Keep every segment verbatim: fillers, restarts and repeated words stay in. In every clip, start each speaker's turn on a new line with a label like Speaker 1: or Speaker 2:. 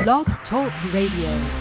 Speaker 1: Blog Talk Radio.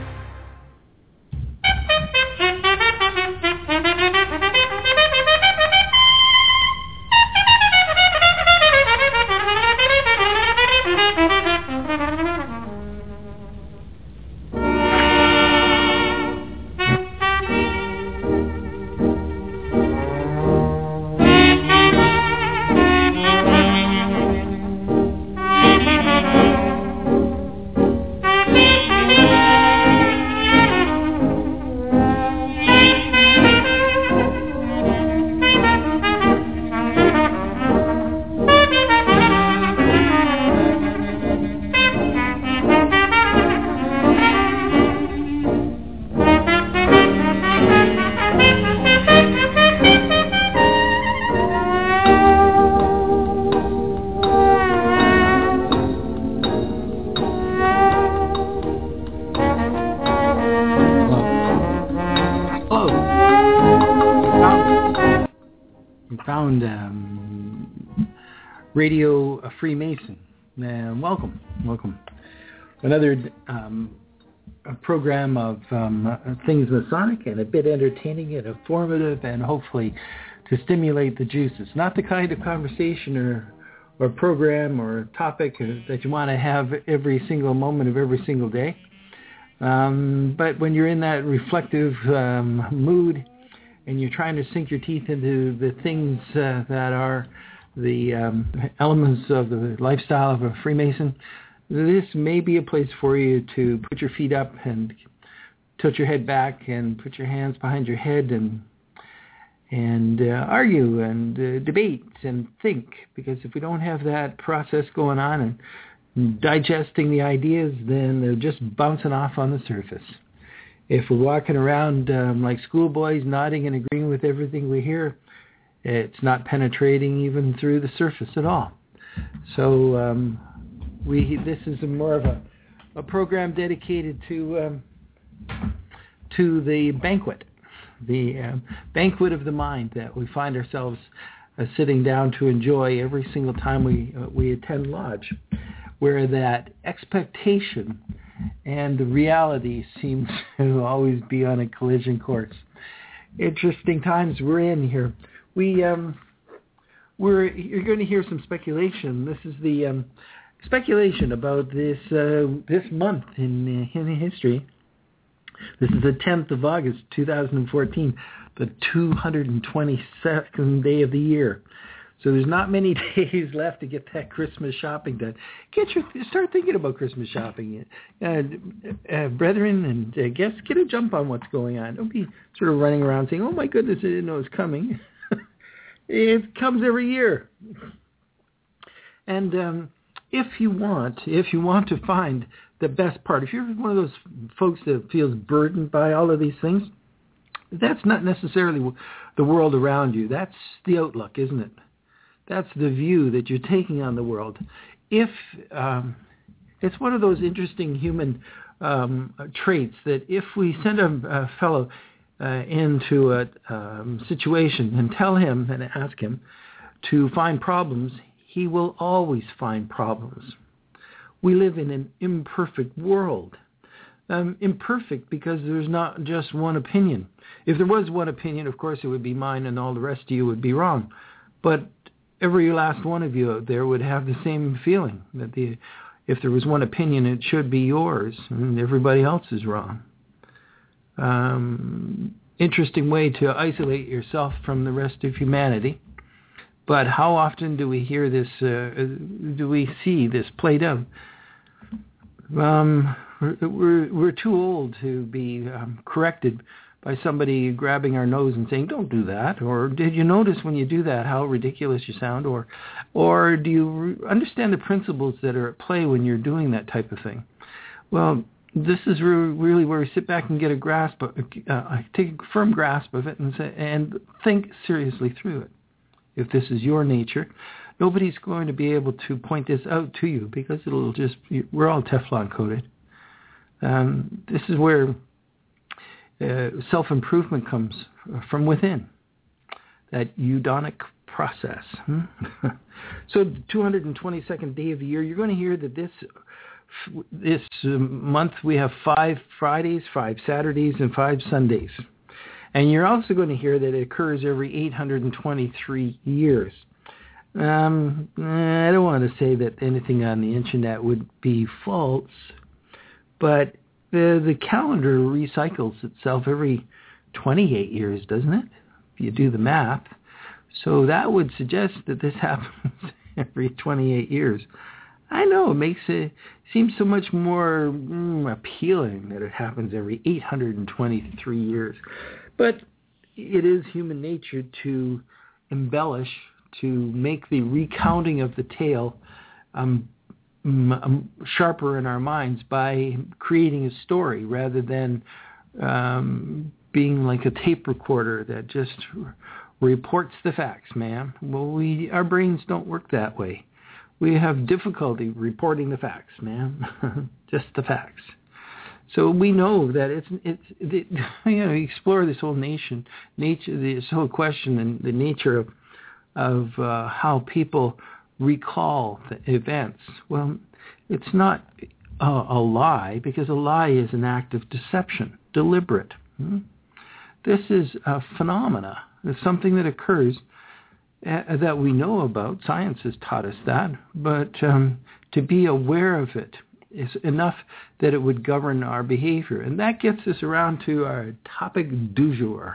Speaker 1: Radio Freemason, and welcome, welcome. Another um, a program of um, things Masonic and a bit entertaining and informative, and hopefully to stimulate the juices. Not the kind of conversation or or program or topic that you want to have every single moment of every single day. Um, but when you're in that reflective um, mood and you're trying to sink your teeth into the things uh, that are the um, elements of the lifestyle of a Freemason, this may be a place for you to put your feet up and tilt your head back and put your hands behind your head and and uh, argue and uh, debate and think. Because if we don't have that process going on and digesting the ideas, then they're just bouncing off on the surface. If we're walking around um, like schoolboys, nodding and agreeing with everything we hear, it's not penetrating even through the surface at all. So um, we this is a more of a, a program dedicated to um, to the banquet, the um, banquet of the mind that we find ourselves uh, sitting down to enjoy every single time we uh, we attend lodge, where that expectation and the reality seems to always be on a collision course. Interesting times we're in here. We um, we're you're going to hear some speculation. This is the um, speculation about this uh, this month in uh, in history. This is the tenth of August, two thousand fourteen, the two hundred twenty-second day of the year. So there's not many days left to get that Christmas shopping done. Get your start thinking about Christmas shopping, uh, uh, brethren, and uh, guests. Get a jump on what's going on. Don't be sort of running around saying, "Oh my goodness, I didn't know it was coming." It comes every year. And um, if you want, if you want to find the best part, if you're one of those folks that feels burdened by all of these things, that's not necessarily the world around you. That's the outlook, isn't it? That's the view that you're taking on the world. If um, it's one of those interesting human um, traits that if we send a, a fellow Uh, into a um, situation and tell him and ask him to find problems, he will always find problems. We live in an imperfect world. Um, imperfect because there's not just one opinion. If there was one opinion, of course, it would be mine and all the rest of you would be wrong. But every last one of you out there would have the same feeling that the if there was one opinion, it should be yours and everybody else is wrong. Um, interesting way to isolate yourself from the rest of humanity. But how often do we hear this, uh, do we see this played out? Um, we're, we're, we're too old to be um, corrected by somebody grabbing our nose and saying, don't do that. Or did you notice when you do that how ridiculous you sound? Or, or do you understand the principles that are at play when you're doing that type of thing? Well, this is really where we sit back and get a grasp, of, uh, take a firm grasp of it and say, and think seriously through it. If this is your nature, nobody's going to be able to point this out to you because it'll just, we're all Teflon coated. Um, this is where uh, self-improvement comes from within. That eudaimonic process. Hmm? So the two hundred twenty-second day of the year, you're going to hear that this this month we have five Fridays, five Saturdays, and five Sundays. And you're also going to hear that it occurs every eight hundred twenty-three years. Um, I don't want to say that anything on the internet would be false, but the the calendar recycles itself every twenty-eight years, doesn't it? If you do the math. So that would suggest that this happens every twenty-eight years. I know, it makes it seem so much more mm, appealing that it happens every eight hundred twenty-three years. But it is human nature to embellish, to make the recounting of the tale um, m- sharper in our minds by creating a story rather than um, being like a tape recorder that just reports the facts, ma'am. Well, we our brains don't work that way. We have difficulty reporting the facts, ma'am. Just the facts. So we know that it's it's it, you know, explore this whole nation nature this whole question and the nature of of uh, how people recall the events. Well, it's not a, a lie, because a lie is an act of deception, deliberate. Hmm? This is a phenomena. It's something that occurs uh, that we know about. Science has taught us that, but um, to be aware of it is enough that it would govern our behavior. And that gets us around to our topic du jour.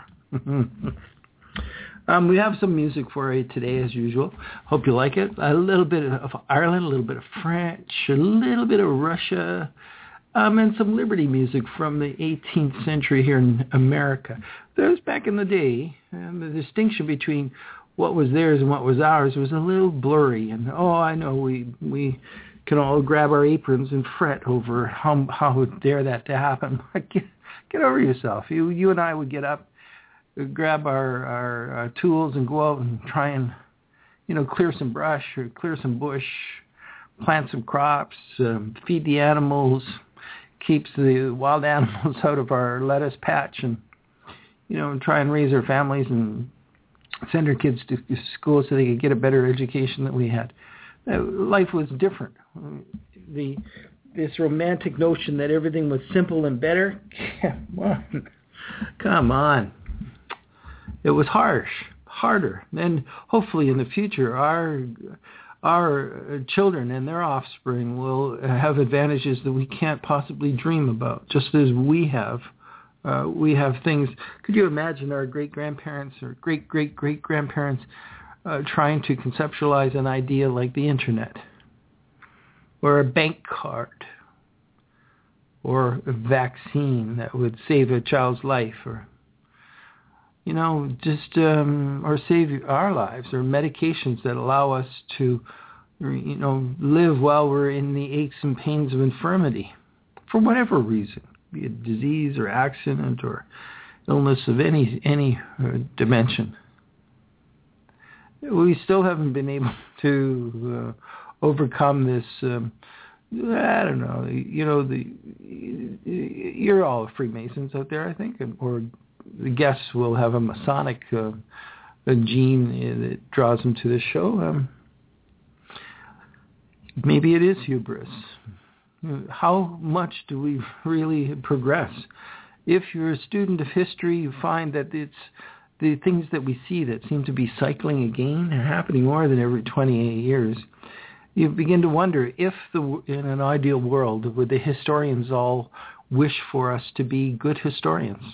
Speaker 1: um, we have some music for you today, as usual. Hope you like it. A little bit of Ireland, a little bit of French, a little bit of Russia, um, and some Liberty music from the eighteenth century here in America. There's back in the day, and the distinction between what was theirs and what was ours was a little blurry. And, oh, I know, we... we can all grab our aprons and fret over how how dare that to happen. Get, get over yourself. You you and I would get up, grab our, our, our tools and go out and try and, you know, clear some brush or clear some bush, plant some crops, um, feed the animals, keeps the wild animals out of our lettuce patch, and, you know, try and raise our families and send our kids to school so they could get a better education than we had. Uh, life was different. The this romantic notion that everything was simple and better, come on, come on. It was harsh, harder. And hopefully in the future, our our children and their offspring will have advantages that we can't possibly dream about, just as we have. Uh, we have things. Could you imagine our great-grandparents or great-great-great-grandparents Uh, trying to conceptualize an idea like the internet, or a bank card, or a vaccine that would save a child's life, or, you know, just, um, or save our lives, or medications that allow us to, you know, live while we're in the aches and pains of infirmity, for whatever reason, be it disease or accident or illness of any, any uh, dimension. We still haven't been able to uh, overcome this. Um, I don't know. You know, the you're all Freemasons out there, I think, and, or the guests will have a Masonic uh, a gene that draws them to this show. Um, maybe it is hubris. How much do we really progress? If you're a student of history, you find that it's the things that we see that seem to be cycling again are happening more than every twenty-eight years. You begin to wonder if, the, in an ideal world, would the historians all wish for us to be good historians?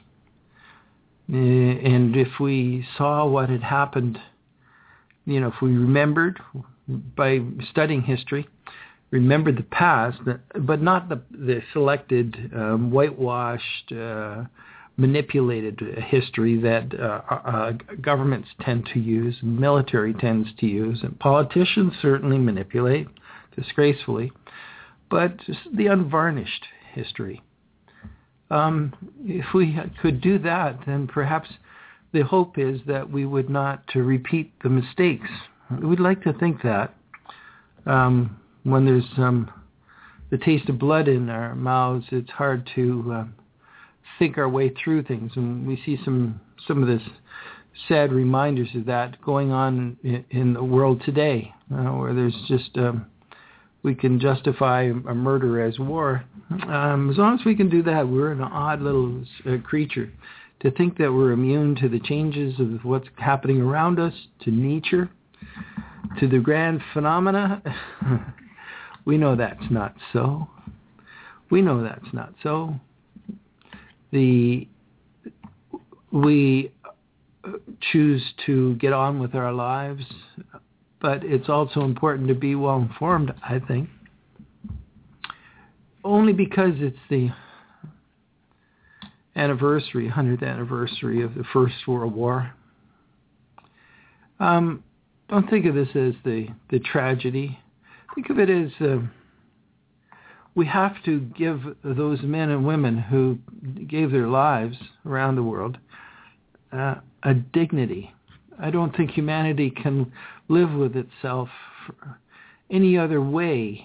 Speaker 1: And if we saw what had happened, you know, if we remembered by studying history, remembered the past, but not the, the selected, um, whitewashed, uh, manipulated history that uh, uh, governments tend to use, military tends to use, and politicians certainly manipulate disgracefully, but just the unvarnished history. Um, if we could do that, then perhaps the hope is that we would not to repeat the mistakes. We'd like to think that um, when there's um, the taste of blood in our mouths, it's hard to uh, think our way through things, and we see some some of this sad reminders of that going on in, in the world today, uh, where there's just, um, we can justify a murder as war. Um, as long as we can do that, we're an odd little uh, creature. To think that we're immune to the changes of what's happening around us, to nature, to the grand phenomena, we know that's not so. We know that's not so. The we choose to get on with our lives, but it's also important to be well informed, I think. Only because it's the anniversary, one hundredth anniversary of the First World War. Um, don't think of this as the, the tragedy. Think of it as uh, we have to give those men and women who gave their lives around the world uh, a dignity. I don't think humanity can live with itself any other way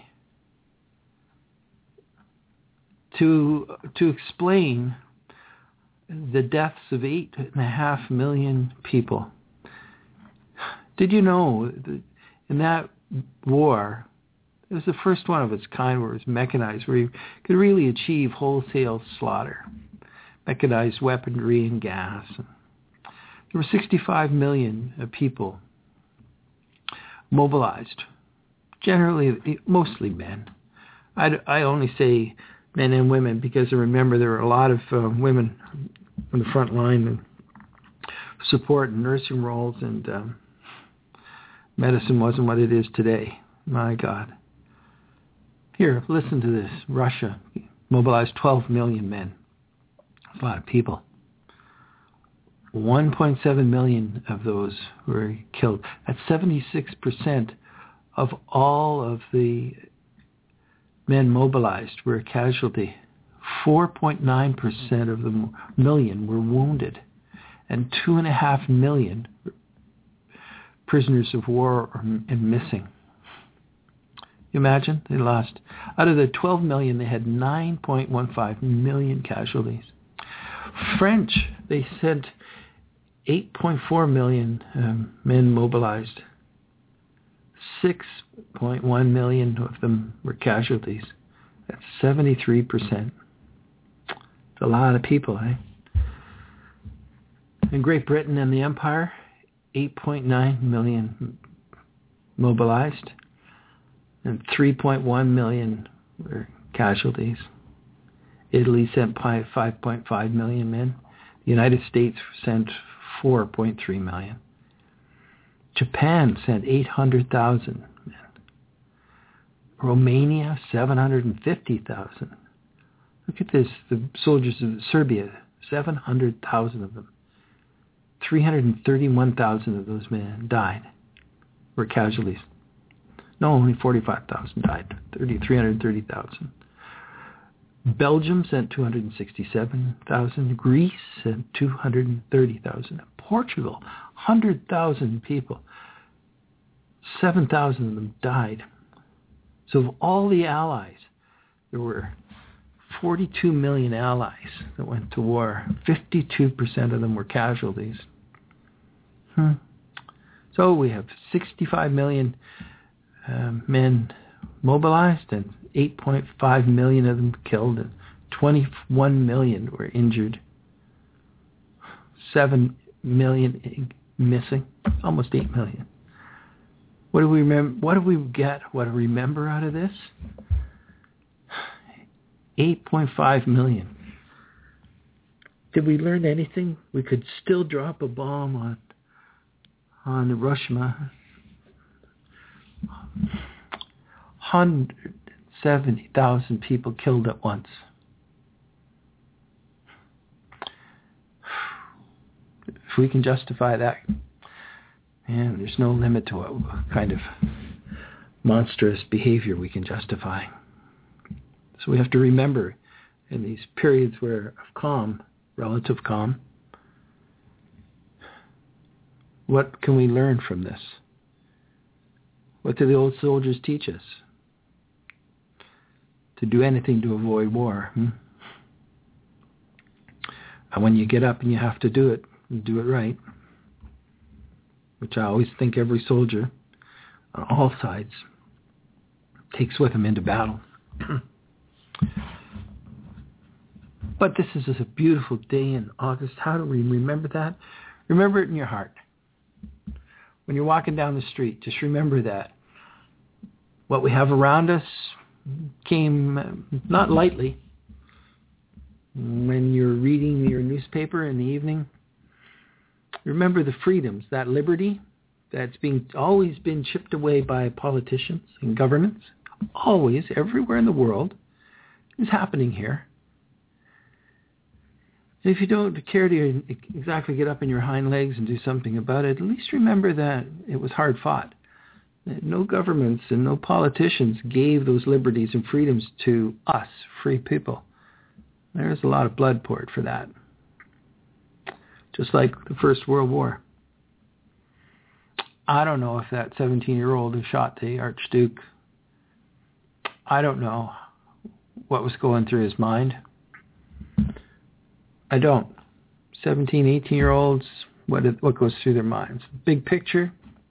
Speaker 1: to to explain the deaths of eight and a half million people. Did you know that in that war, it was the first one of its kind where it was mechanized, where you could really achieve wholesale slaughter, mechanized weaponry and gas. There were sixty-five million people mobilized, generally, mostly men. I, I only say men and women because I remember there were a lot of uh, women on the front line and support and nursing roles, and um, medicine wasn't what it is today. My God. Here, listen to this. Russia mobilized twelve million men. That's a lot of people. one point seven million of those were killed. That's seventy-six percent of all of the men mobilized were a casualty. four point nine percent of the million were wounded. And two point five million prisoners of war and missing. You imagine? They lost. Out of the twelve million, they had nine point one five million casualties. French, they sent eight point four million um, men mobilized. six point one million of them were casualties. That's seventy-three percent. It's a lot of people, eh? In Great Britain and the Empire, eight point nine million mobilized, and three point one million were casualties. Italy sent five point five million men. The United States sent four point three million. Japan sent eight hundred thousand men. Romania, seven hundred fifty thousand. Look at this, the soldiers of Serbia, seven hundred thousand of them. three hundred thirty-one thousand of those men died, were casualties. No, only forty-five thousand died, three hundred thirty thousand. Belgium sent two hundred sixty-seven thousand. Greece sent two hundred thirty thousand. Portugal, one hundred thousand people. seven thousand of them died. So of all the allies, there were forty-two million allies that went to war. fifty-two percent of them were casualties. Hmm. So we have sixty-five million um, men mobilized and eight point five million of them killed and twenty-one million were injured. seven million missing, almost eight million. What do we remember? What do we get? What do we remember out of this? eight point five million. Did we learn anything? We could still drop a bomb on on Hiroshima. one hundred seventy thousand people killed at once. If we can justify that, man, there's no limit to what kind of monstrous behavior we can justify. So we have to remember in these periods where of calm, relative calm, what can we learn from this? What do the old soldiers teach us? To do anything to avoid war. Hmm? And when you get up and you have to do it, do it right. which I always think every soldier on all sides takes with him into battle. But this is a beautiful day in August. How do we remember that? Remember it in your heart. When you're walking down the street, just remember that. What we have around us came not lightly. When you're reading your newspaper in the evening, remember the freedoms, that liberty that's being always been chipped away by politicians and governments, always, everywhere in the world, is happening here. And if you don't care to exactly get up in your hind legs and do something about it, at least remember that it was hard fought. No governments and no politicians gave those liberties and freedoms to us, free people. There's a lot of blood poured for that. Just like the First World War. I don't know if that seventeen-year-old who shot the Archduke, I don't know what was going through his mind. I don't. seventeen, eighteen-year-olds, what what goes through their minds? Big picture,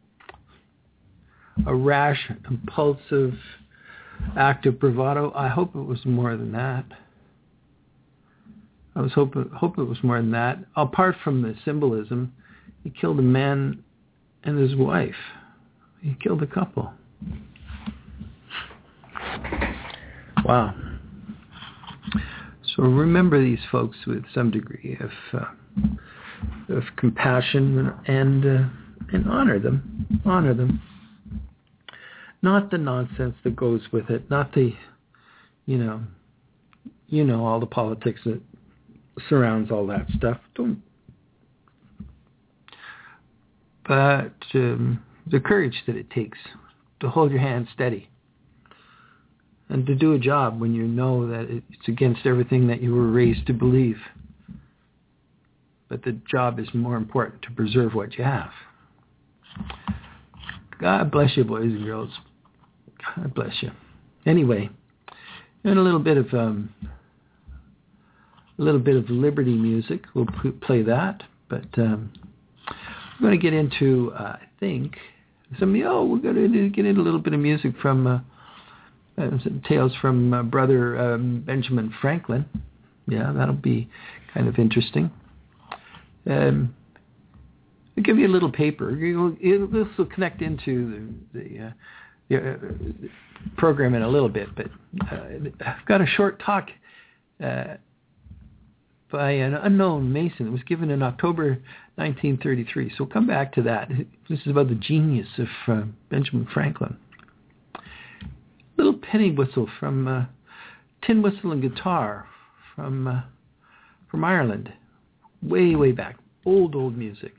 Speaker 1: a rash, impulsive act of bravado. I hope it was more than that. I was hope hope it was more than that. Apart from the symbolism, he killed a man and his wife. He killed a couple. Wow. So remember these folks with some degree of uh, of compassion and uh, and honor them. Honor them. Not the nonsense that goes with it. Not the, you know, you know all the politics that surrounds all that stuff. Don't. But um, the courage that it takes to hold your hand steady and to do a job when you know that it's against everything that you were raised to believe. But the job is more important to preserve what you have. God bless you, boys and girls. God bless you. Anyway, and a little bit of um, a little bit of Liberty music. We'll p- play that, but um, we're going to get into, uh, I think, some. Oh, we're going to get into a little bit of music from uh, uh, some tales from uh, Brother um, Benjamin Franklin. Yeah, that'll be kind of interesting. Um, I'll give you a little paper. It'll, it'll, this will connect into the, the, uh, the uh, program in a little bit, but uh, I've got a short talk uh, by an unknown Mason. It was given in October nineteen thirty-three. So we'll come back to that. This is about the genius of uh, Benjamin Franklin. Little penny whistle from uh, tin whistle and guitar from uh, from Ireland, way way back, old old music.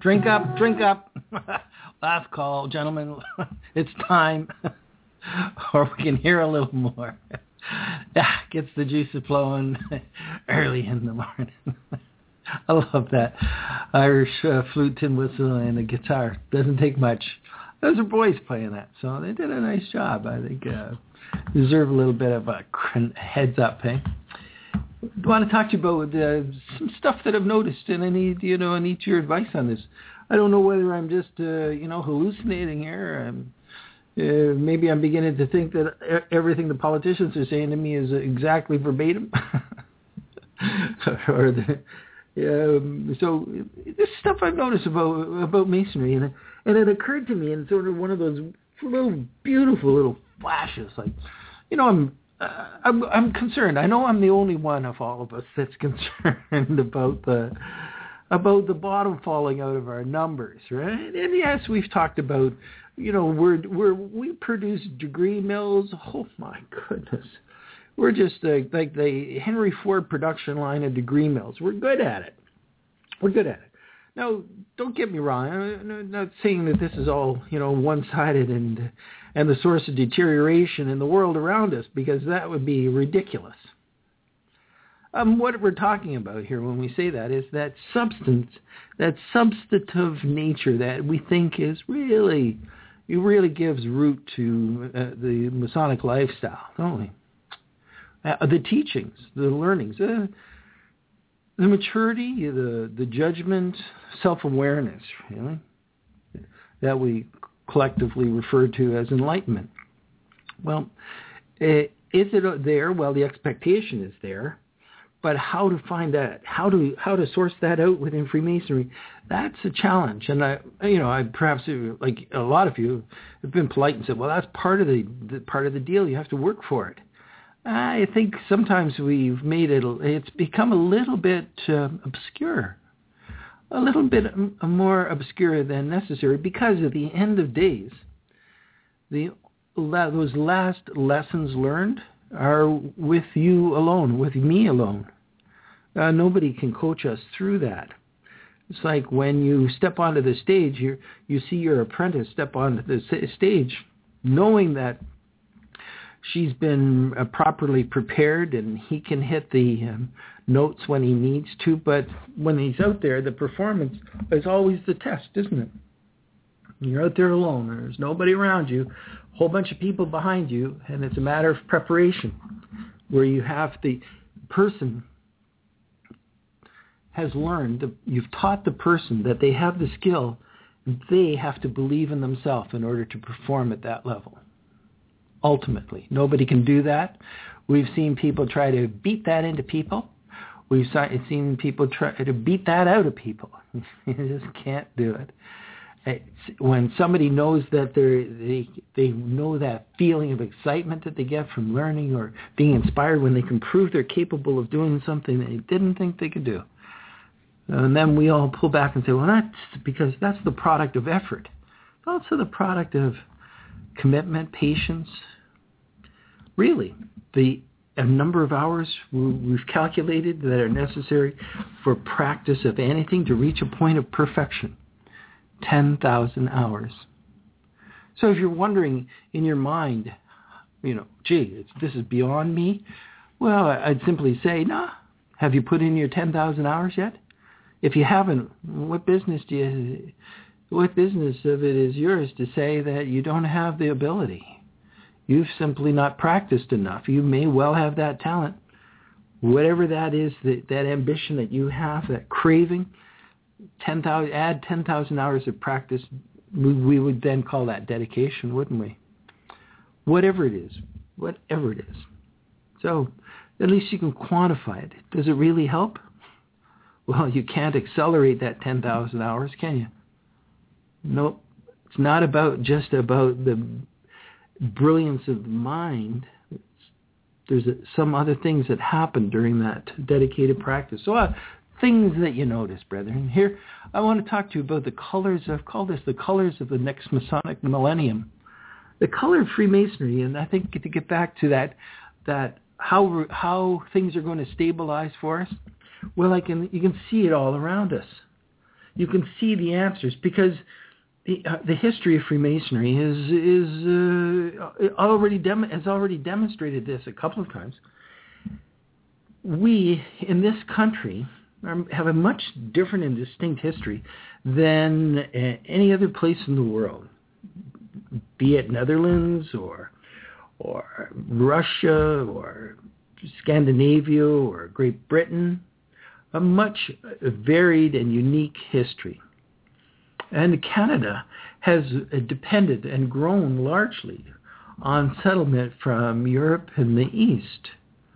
Speaker 1: Drink up, drink up. Last call, gentlemen. It's time. Or we can hear a little more. Yeah, gets the juices flowing early in the morning. I love that. Irish uh, flute, tin whistle, and a guitar. Doesn't take much. Those are boys playing that, so they did a nice job. I think uh, deserve a little bit of a heads up, hey? I want to talk to you about uh, some stuff that I've noticed, and I need, you know, I need your advice on this. I don't know whether I'm just, uh, you know, hallucinating here. Um, uh, maybe I'm beginning to think that everything the politicians are saying to me is exactly verbatim. or the, um, so this stuff I've noticed about about masonry, and and it occurred to me in sort of one of those little beautiful little flashes, like, you know, I'm. Uh, I'm, I'm concerned. I know I'm the only one of all of us that's concerned about the about the bottom falling out of our numbers, right? And yes, we've talked about, you know, we're we're we produce degree mills. Oh my goodness, we're just uh, like the Henry Ford production line of degree mills. We're good at it. We're good at it. Now, don't get me wrong. I'm not saying that this is all, you know, one-sided and and the source of deterioration in the world around us, because that would be ridiculous. Um, what we're talking about here when we say that is that substance, that substantive nature that we think is really, it really gives root to uh, the Masonic lifestyle, don't we? Uh, the teachings, the learnings, uh, the maturity, the the judgment, self-awareness, really, that we collectively refer to as enlightenment. Well, is it there? Well, the expectation is there, but how to find that, how to how to source that out within Freemasonry, that's a challenge. And I, you know, I perhaps like a lot of you have been polite and said, well, that's part of the, the part of the deal. You have to work for it. I think sometimes we've made it, it's become a little bit uh, obscure, a little bit more obscure than necessary, because at the end of days, the those last lessons learned are with you alone, with me alone. Uh, nobody can coach us through that. It's like when you step onto the stage, you you see your apprentice step onto the stage, knowing that she's been uh, properly prepared and he can hit the um, notes when he needs to, but when he's out there, the performance is always the test, isn't it? You're out there alone. There's nobody around you, a whole bunch of people behind you, and it's a matter of preparation, where you have the person has learned, you've taught the person that they have the skill, they have to believe in themselves in order to perform at that level. Ultimately, nobody can do that. We've seen people try to beat that into people. We've seen people try to beat that out of people. You just can't do it. It's when somebody knows that they they know that feeling of excitement that they get from learning or being inspired when they can prove they're capable of doing something they didn't think they could do. And then we all pull back and say, well, that's because that's the product of effort. It's also the product of commitment, patience. Really, the a number of hours we've calculated that are necessary for practice of anything to reach a point of perfection. ten thousand hours. So if you're wondering in your mind, you know, gee, it's, this is beyond me, well, I'd simply say, nah, have you put in your ten thousand hours yet? If you haven't, what business do you, what business of it is yours to say that you don't have the ability? You've simply not practiced enough. You may well have that talent. Whatever that is, that, that ambition that you have, that craving, ten thousand, add ten thousand hours of practice, we, we would then call that dedication, wouldn't we? Whatever it is, whatever it is. So at least you can quantify it. Does it really help? Well, you can't accelerate that ten thousand hours, can you? Nope. It's not about just about the brilliance of the mind. It's, there's a, some other things that happen during that dedicated practice. So uh, things that you notice, brethren. Here, I want to talk to you about the colors. I've called this the colors of the next Masonic millennium. The color of Freemasonry, and I think to get back to that, that how how things are going to stabilize for us. Well, I can you can see it all around us. you can see the answers, because the, uh, the history of Freemasonry is is uh, already dem- has already demonstrated this a couple of times. We in this country are, have a much different and distinct history than uh, any other place in the world, be it Netherlands or or Russia or Scandinavia or Great Britain. A much varied and unique history. And Canada has depended and grown largely on settlement from Europe and the East.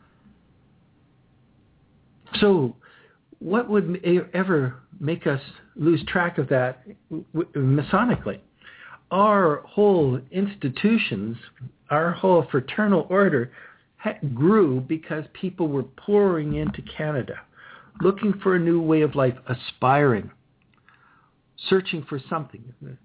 Speaker 1: So what would ever make us lose track of that Masonically? Our whole institutions, our whole fraternal order grew because people were pouring into Canada, looking for a new way of life, aspiring, searching for something.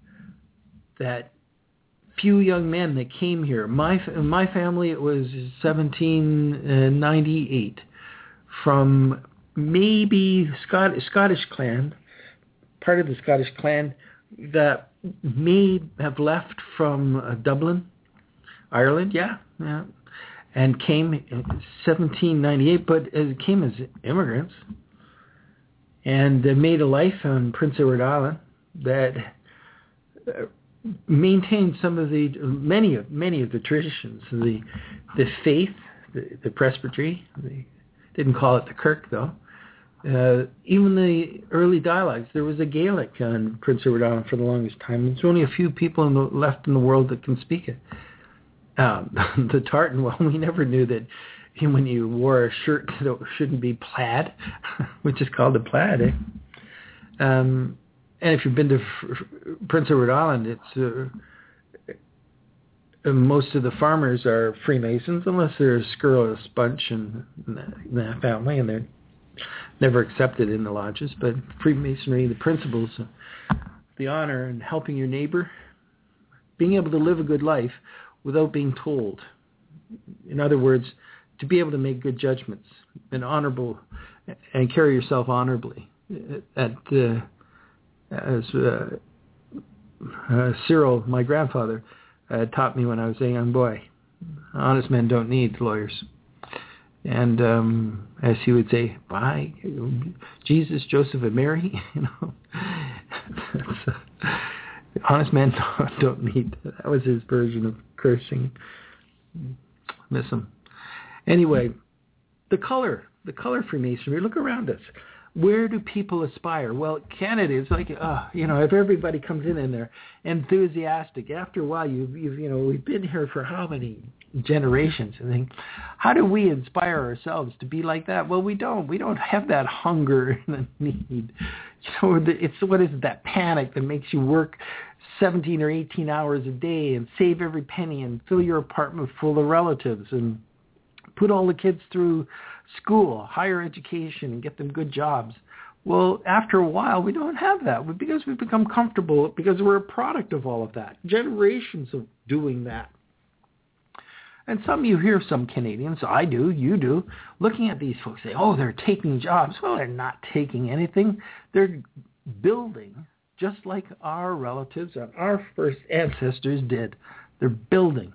Speaker 1: That few young men that came here, my my family, it was seventeen ninety-eight, from maybe Scot- Scottish clan, part of the Scottish clan that may have left from uh, Dublin, Ireland, yeah, yeah, and came in seventeen ninety-eight, but it came as immigrants. And they made a life on Prince Edward Island that uh, maintained some of the many of many of the traditions, the the faith, the, the presbytery. They didn't call it the kirk though. Uh, even the early dialects. There was a Gaelic on Prince Edward Island for the longest time. There's only a few people in the, left in the world that can speak it. Um, the tartan. Well, we never knew that. When you wore a shirt that shouldn't be plaid, which is called a plaid, eh? Um, and if you've been to F- Prince Edward Island, it's uh, most of the farmers are Freemasons, unless they're Scurrilous Bunch and that family, and they're never accepted in the lodges. But Freemasonry, the principles, the honor and helping your neighbor, being able to live a good life without being told. In other words, to be able to make good judgments and honorable, and carry yourself honorably. At uh, as uh, uh, Cyril, my grandfather, uh, taught me when I was a young boy, honest men don't need lawyers. And um, as he would say, by Jesus, Joseph, and Mary, you know, uh, honest men don't need. That was his version of cursing. Miss him. Anyway, the color, the color Freemasonry, look around us. Where do people aspire? Well, Canada is like, uh, you know, if everybody comes in and they're enthusiastic, after a while, you've, you've, you know, we've been here for how many generations? And think, how do we inspire ourselves to be like that? Well, we don't. We don't have that hunger and the need. You know, it's what is it, that panic that makes you work seventeen or eighteen hours a day and save every penny and fill your apartment full of relatives and put all the kids through school, higher education, and get them good jobs. Well, after a while, we don't have that because we've become comfortable, because we're a product of all of that. Generations of doing that. And some, you hear some Canadians, I do, you do, looking at these folks say, oh, they're taking jobs. Well, they're not taking anything. They're building just like our relatives and our first ancestors did. They're building.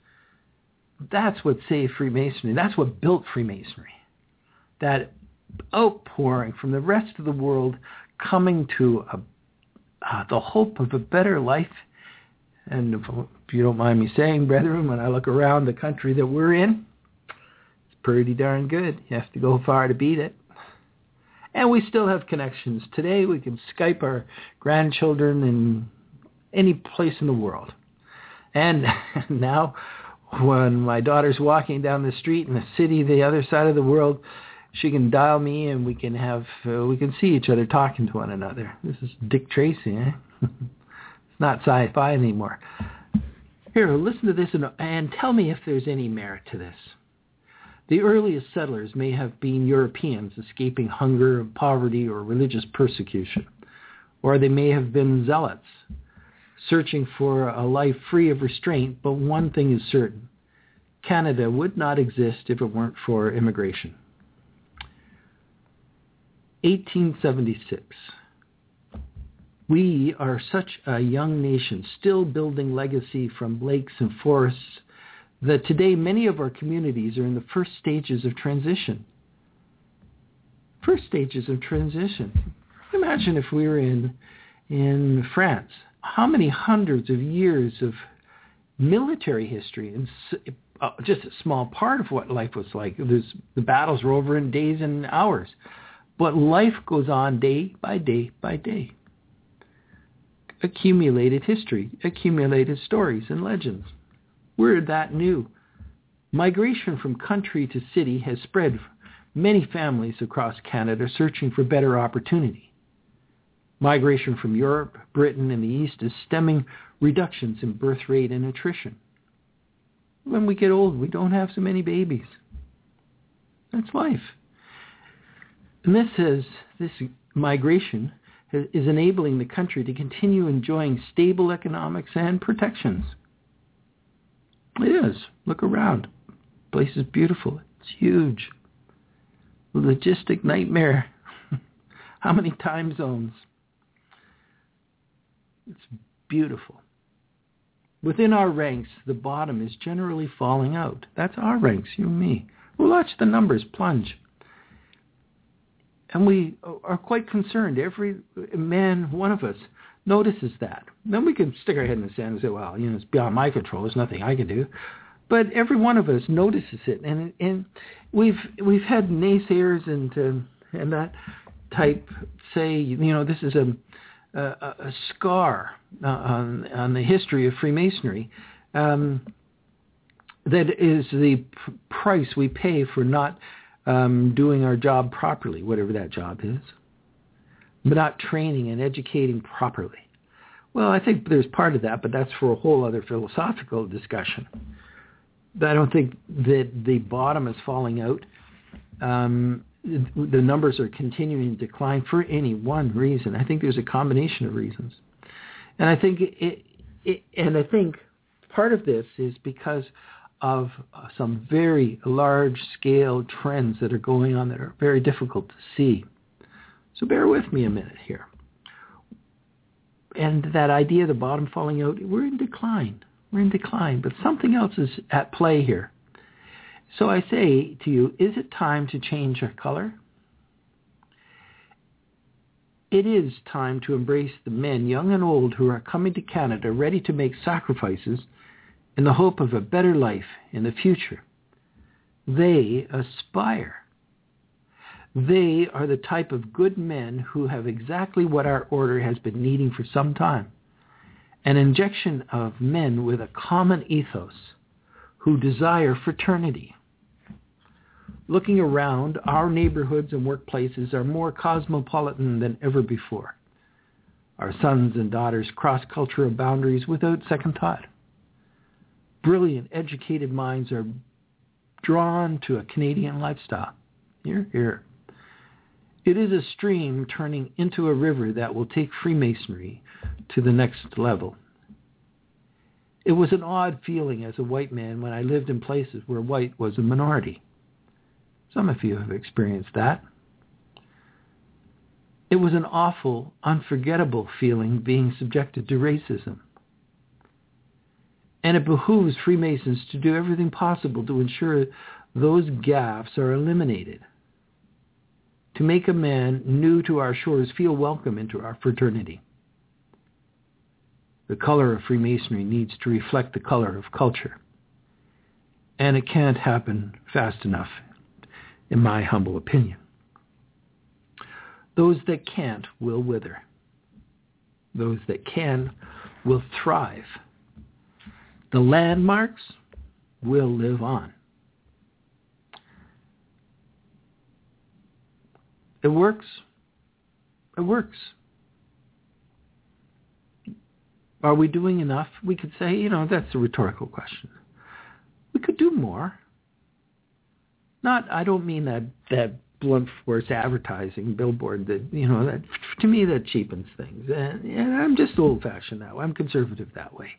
Speaker 1: That's what saved Freemasonry. That's what built Freemasonry. That outpouring from the rest of the world coming to a, uh, the hope of a better life. And if, if you don't mind me saying, brethren, when I look around the country that we're in, it's pretty darn good. You have to go far to beat it. And we still have connections. Today we can Skype our grandchildren in any place in the world. And now when my daughter's walking down the street in a city the other side of the world, she can dial me and we can have uh, we can see each other talking to one another. This is Dick Tracy, eh? It's not sci-fi anymore. Here, listen to this and, and tell me if there's any merit to this. The earliest settlers may have been Europeans escaping hunger, poverty, or religious persecution. Or they may have been zealots searching for a life free of restraint, but one thing is certain. Canada would not exist if it weren't for immigration. eighteen seventy-six. We are such a young nation, still building legacy from lakes and forests, that today many of our communities are in the first stages of transition. First stages of transition. Imagine if we were in in France. How many hundreds of years of military history, and uh, just a small part of what life was like. There's, the battles were over in days and hours. But life goes on day by day by day. Accumulated history, accumulated stories and legends. We're that new. Migration from country to city has spread. Many families across Canada searching for better opportunity. Migration from Europe, Britain, and the East is stemming reductions in birth rate and attrition. When we get old, we don't have so many babies. That's life. And this is this migration is enabling the country to continue enjoying stable economics and protections. It is. Look around. The place is beautiful. It's huge. Logistic nightmare. How many time zones? It's beautiful. Within our ranks, the bottom is generally falling out. That's our ranks, you and me. We'll watch the numbers plunge. And we are quite concerned. Every man, one of us, notices that. Then we can stick our head in the sand and say, well, you know, it's beyond my control. There's nothing I can do. But every one of us notices it. And and we've we've had naysayers and uh, and that type say, you know, this is a a, a scar uh, on, on the history of Freemasonry. Um, that is the p- price we pay for not Um, doing our job properly, whatever that job is, but not training and educating properly. Well, I think there's part of that, but that's for a whole other philosophical discussion. I don't think that the bottom is falling out. Um, the numbers are continuing to decline for any one reason. I think there's a combination of reasons, and I think it, it and I think part of this is because of some very large-scale trends that are going on that are very difficult to see. So bear with me a minute here. And that idea of the bottom falling out, we're in decline. We're in decline, but something else is at play here. So I say to you, is it time to change our color? It is time to embrace the men, young and old, who are coming to Canada ready to make sacrifices in the hope of a better life in the future. They aspire. They are the type of good men who have exactly what our order has been needing for some time. An injection of men with a common ethos who desire fraternity. Looking around, our neighborhoods and workplaces are more cosmopolitan than ever before. Our sons and daughters cross cultural boundaries without second thought. Brilliant, educated minds are drawn to a Canadian lifestyle. Hear, hear. It is a stream turning into a river that will take Freemasonry to the next level. It was an odd feeling as a white man when I lived in places where white was a minority. Some of you have experienced that. It was an awful, unforgettable feeling being subjected to racism. And it behooves Freemasons to do everything possible to ensure those gaffes are eliminated. To make a man new to our shores feel welcome into our fraternity. The color of Freemasonry needs to reflect the color of culture. And it can't happen fast enough, in my humble opinion. Those that can't will wither. Those that can will thrive. The landmarks will live on. It works. It works. Are we doing enough? We could say, you know, that's a rhetorical question. We could do more. Not, I don't mean that, that blunt force advertising billboard that, you know, that to me that cheapens things. And, and I'm just old-fashioned that way. I'm conservative that way.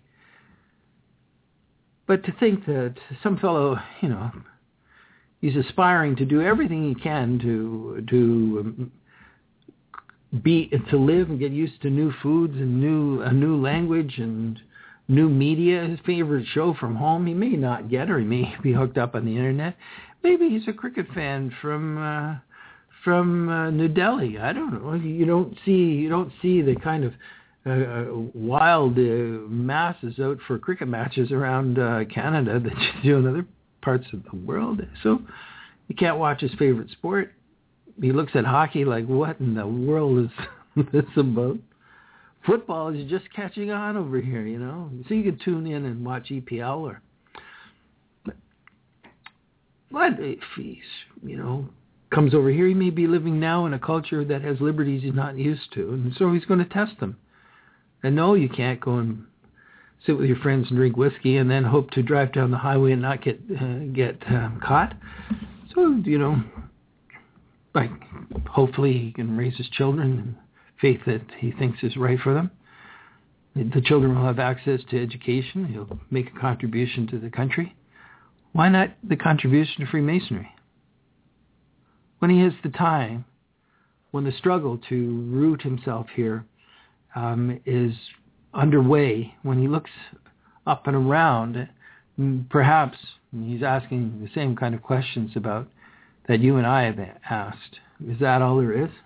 Speaker 1: But to think that some fellow, you know, he's aspiring to do everything he can to to um, be to live and get used to new foods and new a new language and new media. His favorite show from home, he may not get, or he may be hooked up on the internet. Maybe he's a cricket fan from uh, from uh, New Delhi. I don't know. You don't see you don't see the kind of uh, wild uh, masses out for cricket matches around uh, Canada that you do in other parts of the world. So you can't watch his favorite sport. He looks at hockey like, what in the world is this about? Football is just catching on over here, you know. So you can tune in and watch E P L or... But if he's, you know, comes over here, he may be living now in a culture that has liberties he's not used to. And so he's going to test them. And no, you can't go and sit with your friends and drink whiskey and then hope to drive down the highway and not get uh, get um, caught. So, you know... Like, hopefully he can raise his children in faith that he thinks is right for them. The children will have access to education. He'll make a contribution to the country. Why not the contribution to Freemasonry? When he has the time, when the struggle to root himself here um, is underway, when he looks up and around, perhaps he's asking the same kind of questions about that you and I have asked. Is that all there is?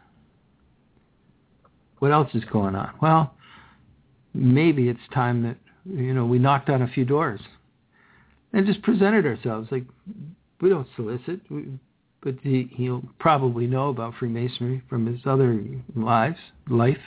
Speaker 1: What else is going on? Well, maybe it's time that, you know, we knocked on a few doors and just presented ourselves. Like, we don't solicit, we, but he, he'll probably know about Freemasonry from his other lives, life.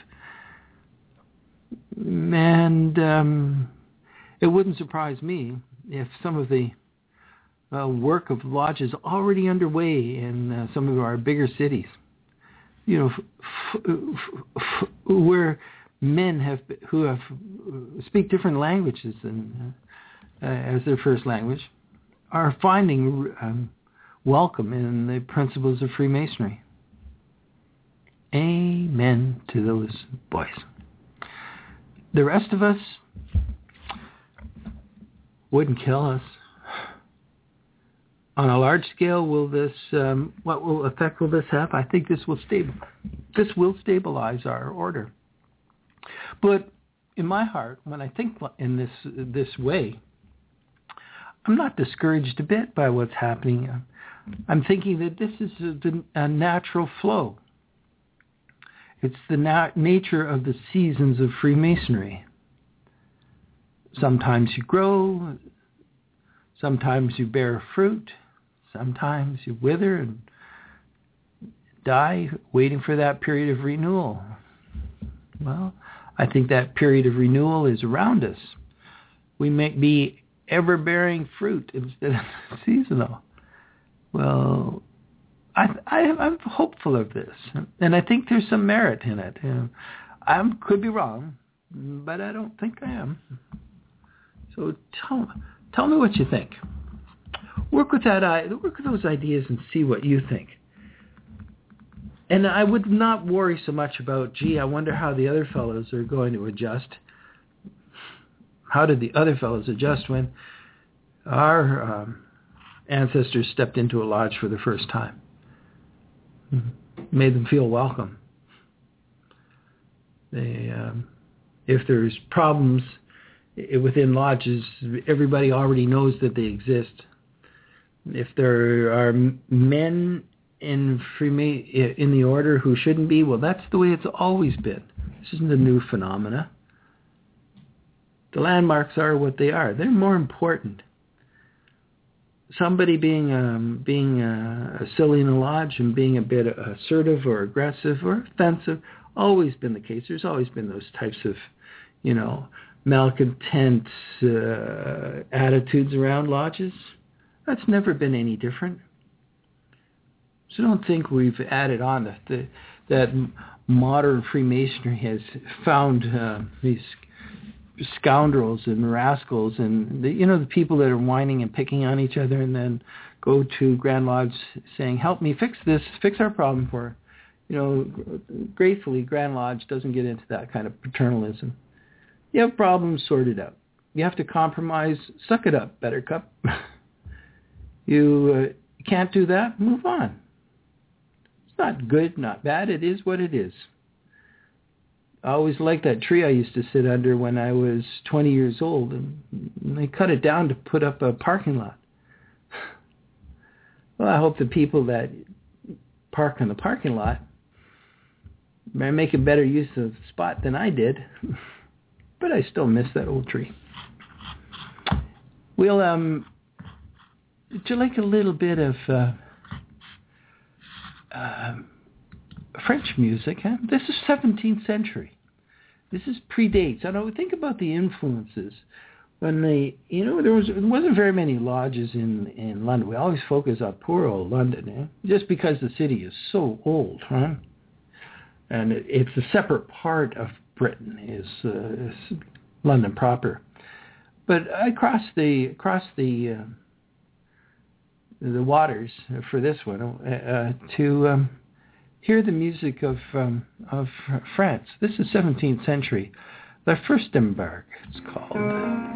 Speaker 1: And um, it wouldn't surprise me if some of the Uh, work of lodges already underway in uh, some of our bigger cities, you know, f- f- f- where men have who have speak different languages than uh, as their first language are finding um, welcome in the principles of Freemasonry. Amen to those boys. The rest of us wouldn't kill us. On a large scale, will this? Um, what will effect will this have? I think this will stable. This will stabilize our order. But in my heart, when I think in this this way, I'm not discouraged a bit by what's happening. I'm thinking that this is a, a natural flow. It's the nat- nature of the seasons of Freemasonry. Sometimes you grow. Sometimes you bear fruit. Sometimes you wither and die waiting for that period of renewal. Well, I think that period of renewal is around us. We may be ever-bearing fruit instead of seasonal. Well, I, I, I'm hopeful of this, and I think there's some merit in it. I could be wrong, but I don't think I am. So tell, tell me what you think. Work with that. Work with those ideas and see what you think. And I would not worry so much about, gee, I wonder how the other fellows are going to adjust. How did the other fellows adjust when our um, ancestors stepped into a lodge for the first time? Made them feel welcome. They, um, if there's problems within lodges, everybody already knows that they exist. If there are men in Freema- in the order who shouldn't be, well, that's the way it's always been. This isn't a new phenomena. The landmarks are what they are. They're more important. Somebody being um, being uh, silly in a lodge and being a bit assertive or aggressive or offensive, always been the case. There's always been those types of, you know, malcontent uh, attitudes around lodges. That's never been any different. So don't think we've added on that the, that modern Freemasonry has found uh, these scoundrels and rascals and the, you know the people that are whining and picking on each other and then go to Grand Lodge saying, "Help me fix this, fix our problem for." You know, gratefully, Grand Lodge doesn't get into that kind of paternalism. You have problems, sort it out. You have to compromise, suck it up, Buttercup. You uh, can't do that, move on. It's not good, not bad. It is what it is. I always liked that tree I used to sit under when I was twenty years old, and they cut it down to put up a parking lot. Well, I hope the people that park in the parking lot may make a better use of the spot than I did, but I still miss that old tree. Well, um, would you like a little bit of uh, uh, French music? Huh? This is seventeenth century. This is predates. I know. Think about the influences. When they, you know, there was there wasn't very many lodges in, in London. We always focus on poor old London, eh? Just because the city is so old, huh? And it, it's a separate part of Britain, is, uh, is London proper. But across the across the uh, the waters for this one uh, to um, hear the music of um, of France. This is seventeenth century. The Furstenberg, it's called.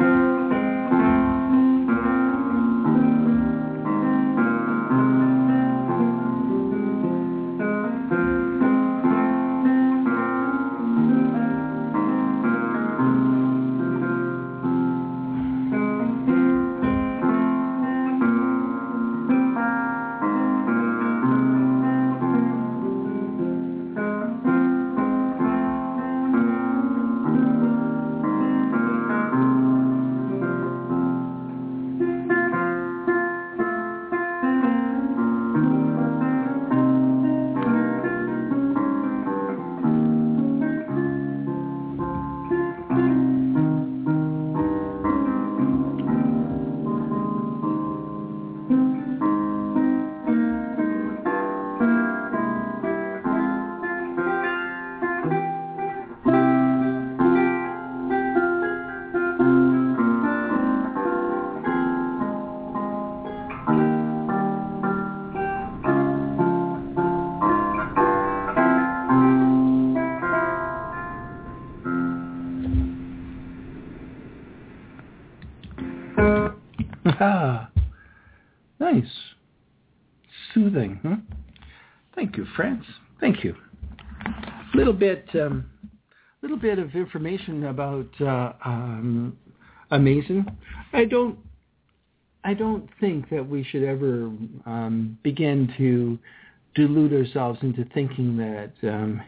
Speaker 1: Ah, nice. Soothing, huh? Thank you, France. Thank you. A little bit, um, little bit of information about uh, um, Amazon. I don't, I don't think that we should ever um, begin to delude ourselves into thinking that um,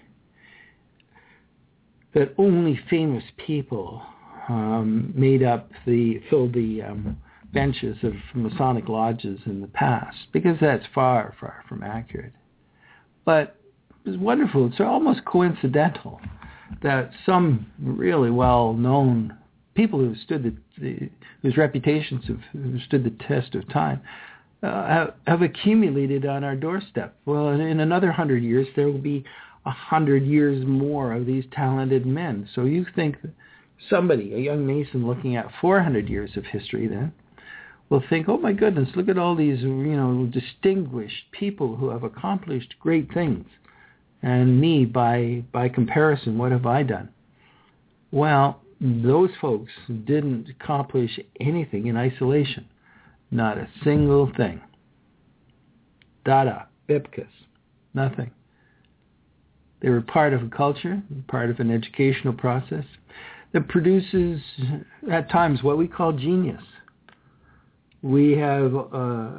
Speaker 1: that only famous people um, made up the filled the um, benches of Masonic lodges in the past, because that's far, far from accurate. But it's wonderful. It's almost coincidental that some really well-known people who stood the, the whose reputations have who stood the test of time uh, have, have accumulated on our doorstep. Well, in another hundred years, there will be a hundred years more of these talented men. So you think that somebody, a young Mason looking at four hundred years of history then, will think, oh my goodness, look at all these, you know, distinguished people who have accomplished great things. And me, by by comparison, what have I done? Well, those folks didn't accomplish anything in isolation. Not a single thing. Dada, Bibkus, nothing. They were part of a culture, part of an educational process that produces, at times, what we call genius. We have uh,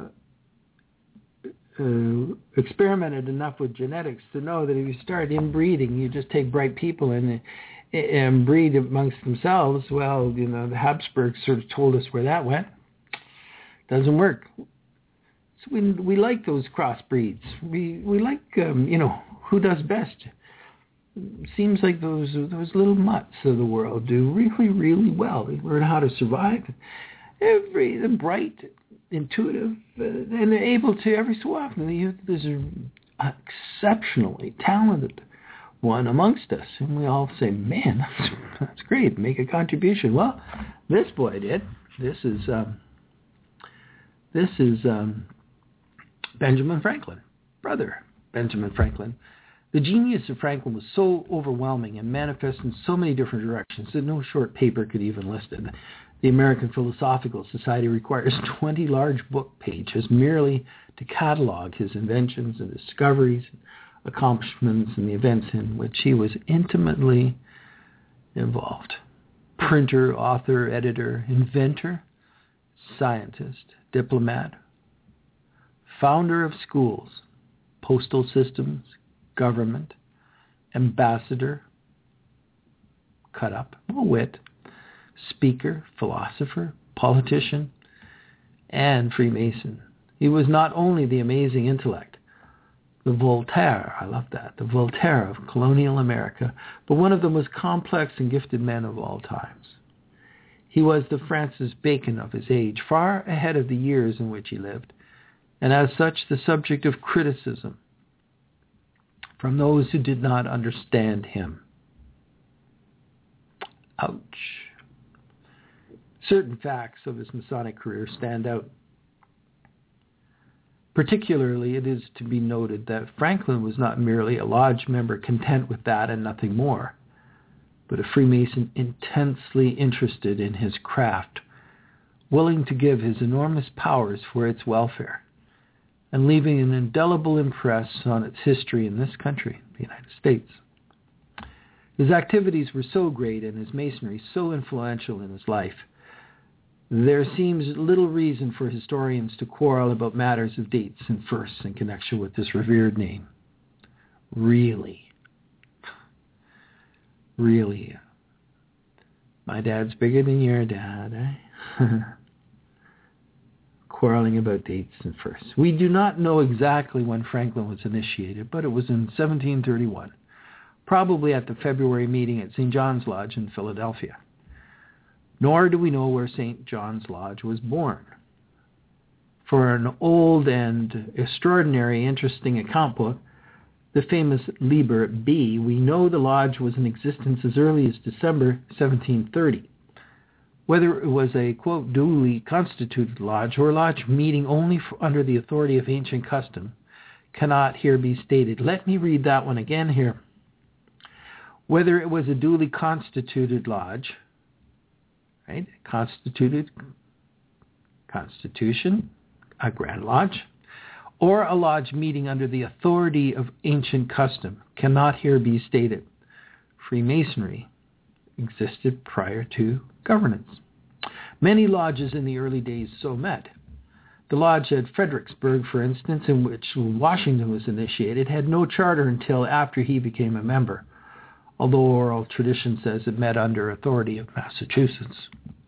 Speaker 1: uh, experimented enough with genetics to know that if you start inbreeding, you just take bright people and, and breed amongst themselves. Well, you know, the Habsburgs sort of told us where that went. Doesn't work. So we we like those crossbreeds. We we like um, you know, who does best. Seems like those those little mutts of the world do really really well. They learn how to survive. Every they're bright, intuitive, uh, and they're able to every so often. There's an exceptionally talented one amongst us, and we all say, "Man, that's, that's great. Make a contribution." Well, this boy did. This is um, this is um, Benjamin Franklin, brother Benjamin Franklin. The genius of Franklin was so overwhelming and manifest in so many different directions that no short paper could even list it. The American Philosophical Society requires twenty large book pages merely to catalog his inventions and discoveries, accomplishments, and the events in which he was intimately involved. Printer, author, editor, inventor, scientist, diplomat, founder of schools, postal systems, government, ambassador, cut up, a wit, speaker, philosopher, politician, and Freemason. He was not only the amazing intellect, the Voltaire, I love that, the Voltaire of colonial America, but one of the most complex and gifted men of all times. He was the Francis Bacon of his age, far ahead of the years in which he lived, and as such the subject of criticism from those who did not understand him. Ouch. Certain facts of his Masonic career stand out. Particularly, it is to be noted that Franklin was not merely a lodge member content with that and nothing more, but a Freemason intensely interested in his craft, willing to give his enormous powers for its welfare, and leaving an indelible impress on its history in this country, the United States. His activities were so great and his Masonry so influential in his life, there seems little reason for historians to quarrel about matters of dates and firsts in connection with this revered name. Really. Really. My dad's bigger than your dad, eh? Quarreling about dates and firsts. We do not know exactly when Franklin was initiated, but it was in seventeen thirty-one, probably at the February meeting at Saint John's Lodge in Philadelphia. Nor do we know where Saint John's Lodge was born. For an old and extraordinary interesting account book, the famous Liber B, we know the lodge was in existence as early as December seventeen thirty. Whether it was a, quote, duly constituted lodge or a lodge meeting only for, under the authority of ancient custom cannot here be stated. Let me read that one again here. Whether it was a duly constituted lodge, right, constituted, constitution, a grand lodge, or a lodge meeting under the authority of ancient custom cannot here be stated. Freemasonry existed prior to governance. Many lodges in the early days so met. The lodge at Fredericksburg, for instance, in which Washington was initiated, had no charter until after he became a member, although oral tradition says it met under authority of Massachusetts.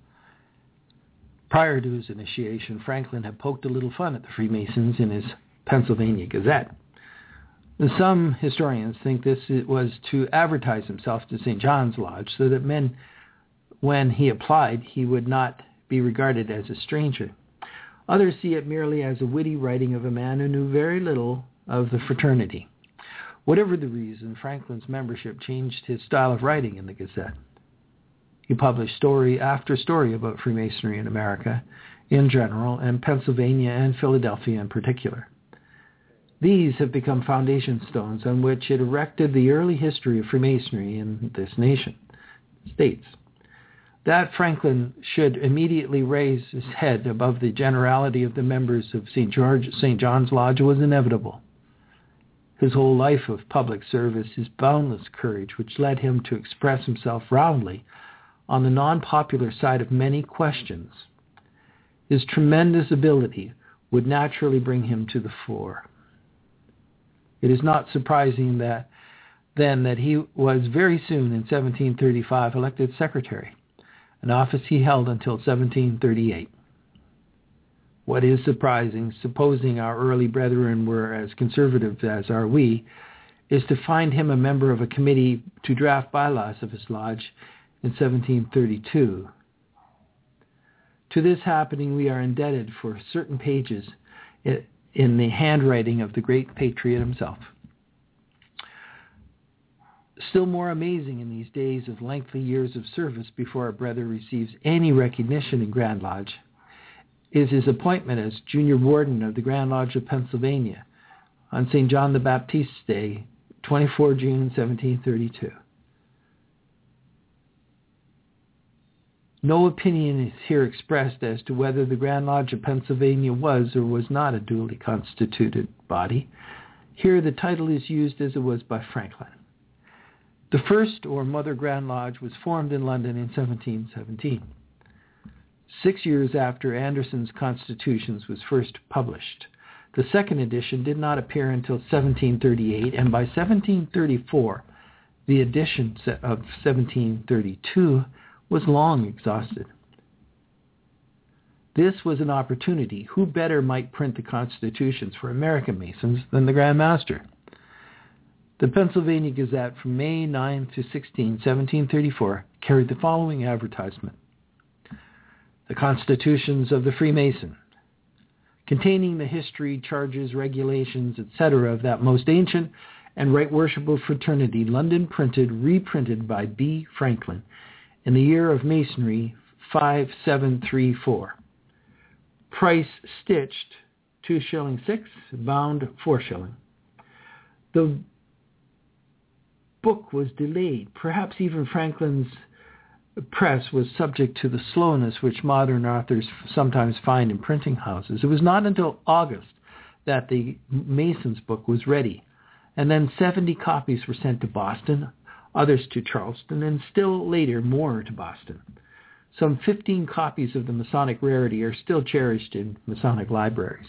Speaker 1: Prior to his initiation, Franklin had poked a little fun at the Freemasons in his Pennsylvania Gazette. Some historians think this was to advertise himself to Saint John's Lodge so that men, when he applied, he would not be regarded as a stranger. Others see it merely as a witty writing of a man who knew very little of the fraternity. Whatever the reason, Franklin's membership changed his style of writing in the Gazette. He published story after story about Freemasonry in America in general, and Pennsylvania and Philadelphia in particular. These have become foundation stones on which it erected the early history of Freemasonry in this nation, states. That Franklin should immediately raise his head above the generality of the members of Saint George, Saint John's Lodge was inevitable. His whole life of public service, his boundless courage, which led him to express himself roundly on the non-popular side of many questions, his tremendous ability would naturally bring him to the fore. It is not surprising that then that he was very soon in seventeen thirty-five elected secretary, an office he held until seventeen thirty-eight. What is surprising, supposing our early brethren were as conservative as are we, is to find him a member of a committee to draft bylaws of his lodge in seventeen thirty-two. To this happening we are indebted for certain pages in the handwriting of the great patriot himself. Still more amazing in these days of lengthy years of service before a brother receives any recognition in Grand Lodge is his appointment as junior warden of the Grand Lodge of Pennsylvania on Saint John the Baptist's Day, the twenty-fourth of June, seventeen thirty-two. No opinion is here expressed as to whether the Grand Lodge of Pennsylvania was or was not a duly constituted body. Here the title is used as it was by Franklin. The first, or Mother Grand Lodge, was formed in London in seventeen seventeen, six years after Anderson's Constitutions was first published. The second edition did not appear until seventeen thirty-eight, and by seventeen thirty-four, the edition of seventeen thirty-two was long exhausted. This was an opportunity. Who better might print the constitutions for American Masons than the Grand Master? The Pennsylvania Gazette from May ninth to sixteenth, seventeen thirty-four carried the following advertisement. The Constitutions of the Freemason, containing the history, charges, regulations, et cetera of that most ancient and right worshipful fraternity, London printed, reprinted by B. Franklin in the year of Masonry five seven three four. Price stitched, two shilling six, bound four shilling. The book was delayed. Perhaps even Franklin's press was subject to the slowness which modern authors sometimes find in printing houses. It was not until August that the Mason's book was ready, and then seventy copies were sent to Boston, others to Charleston, and still later more to Boston. Some fifteen copies of the Masonic Rarity are still cherished in Masonic libraries.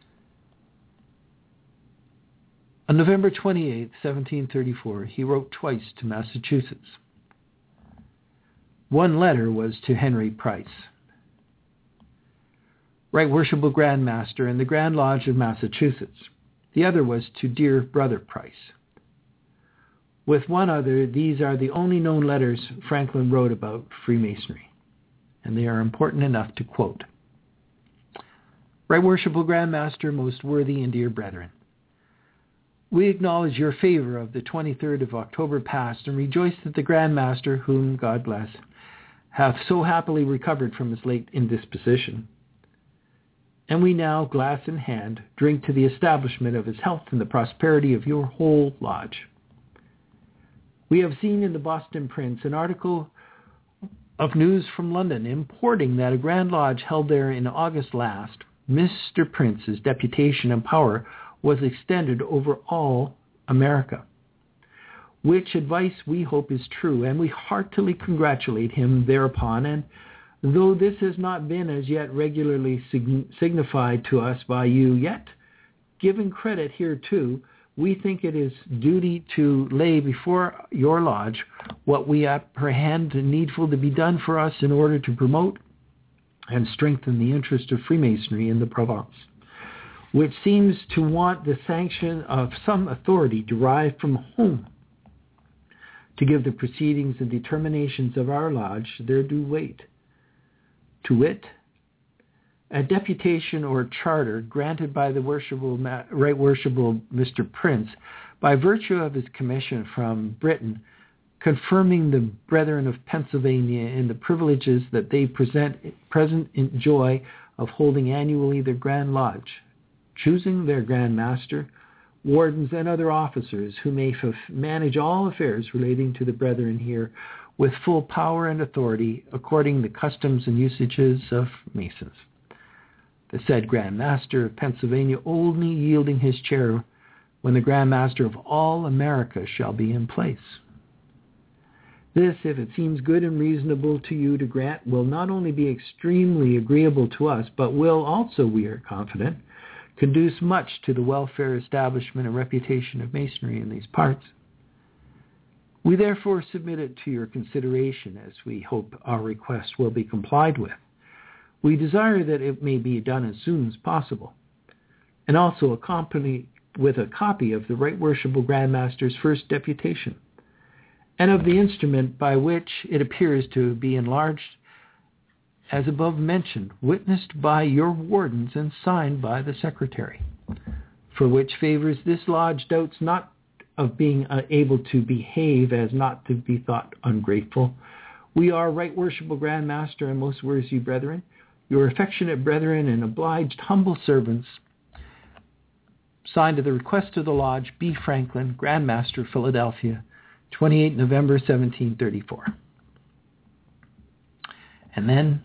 Speaker 1: On November twenty-eighth, seventeen thirty-four, he wrote twice to Massachusetts. One letter was to Henry Price, Right Worshipful Grand Master in the Grand Lodge of Massachusetts. The other was to Dear Brother Price. With one other, these are the only known letters Franklin wrote about Freemasonry, and they are important enough to quote. Right Worshipful Grand Master, most worthy and dear brethren, we acknowledge your favor of the twenty-third of October past, and rejoice that the Grand Master, whom God bless, hath so happily recovered from his late indisposition. And we now, glass in hand, drink to the establishment of his health and the prosperity of your whole lodge. We have seen in the Boston Prince an article of news from London importing that a Grand Lodge held there in August last, Mister Prince's deputation and power was extended over all America, which advice we hope is true, and we heartily congratulate him thereupon. And though this has not been as yet regularly sign- signified to us by you yet, given credit hereto, we think it is duty to lay before your lodge what we apprehend needful to be done for us in order to promote and strengthen the interest of Freemasonry in the Provence, which seems to want the sanction of some authority derived from home to give the proceedings and determinations of our lodge their due weight. To wit, a deputation or charter granted by the worshipful, Right Worshipful Mister Prince by virtue of his commission from Britain, confirming the Brethren of Pennsylvania in the privileges that they present, present enjoy of holding annually their Grand Lodge, choosing their Grand Master, wardens, and other officers who may f- manage all affairs relating to the brethren here with full power and authority according to customs and usages of Masons. The said Grand Master of Pennsylvania only yielding his chair when the Grand Master of all America shall be in place. This, if it seems good and reasonable to you to grant, will not only be extremely agreeable to us, but will also, we are confident, conduce much to the welfare, establishment, and reputation of Masonry in these parts. We therefore submit it to your consideration, as we hope our request will be complied with. We desire that it may be done as soon as possible, and also accompany with a copy of the Right Worshipful Grand Master's first deputation, and of the instrument by which it appears to be enlarged as above mentioned, witnessed by your wardens and signed by the Secretary, for which favors this lodge doubts not of being able to behave as not to be thought ungrateful. We are, Right Worshipful Grand Master and most worthy brethren, your affectionate brethren and obliged humble servants, signed at the request of the lodge, B. Franklin, Grand Master, Philadelphia, the twenty-eighth of November, seventeen thirty-four. And then,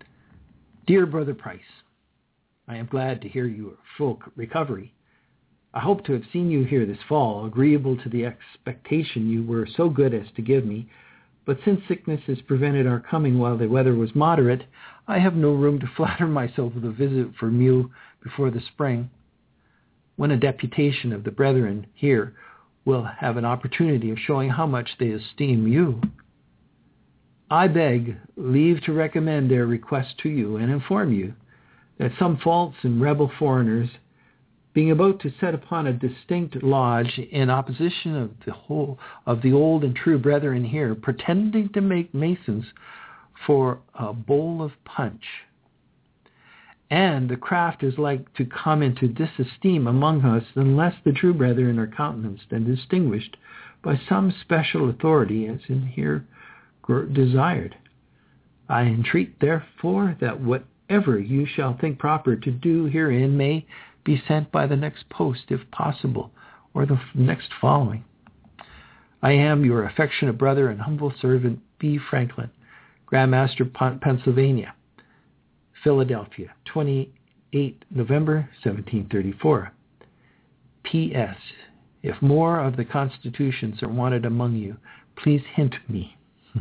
Speaker 1: Dear Brother Price, I am glad to hear you are full recovery. I hope to have seen you here this fall, agreeable to the expectation you were so good as to give me. But since sickness has prevented our coming while the weather was moderate, I have no room to flatter myself with a visit from you before the spring, when a deputation of the brethren here will have an opportunity of showing how much they esteem you. I beg leave to recommend their request to you and inform you that some false and rebel foreigners, being about to set upon a distinct lodge in opposition of the whole of the old and true brethren here, pretending to make Masons for a bowl of punch, and the craft is like to come into disesteem among us unless the true brethren are countenanced and distinguished by some special authority as in here desired. I entreat, therefore, that whatever you shall think proper to do herein may be sent by the next post, if possible, or the next following. I am your affectionate brother and humble servant, B. Franklin, Grand Master, Pennsylvania, Philadelphia, the twenty-eighth of November, seventeen thirty-four. P S. If more of the constitutions are wanted among you, please hint me.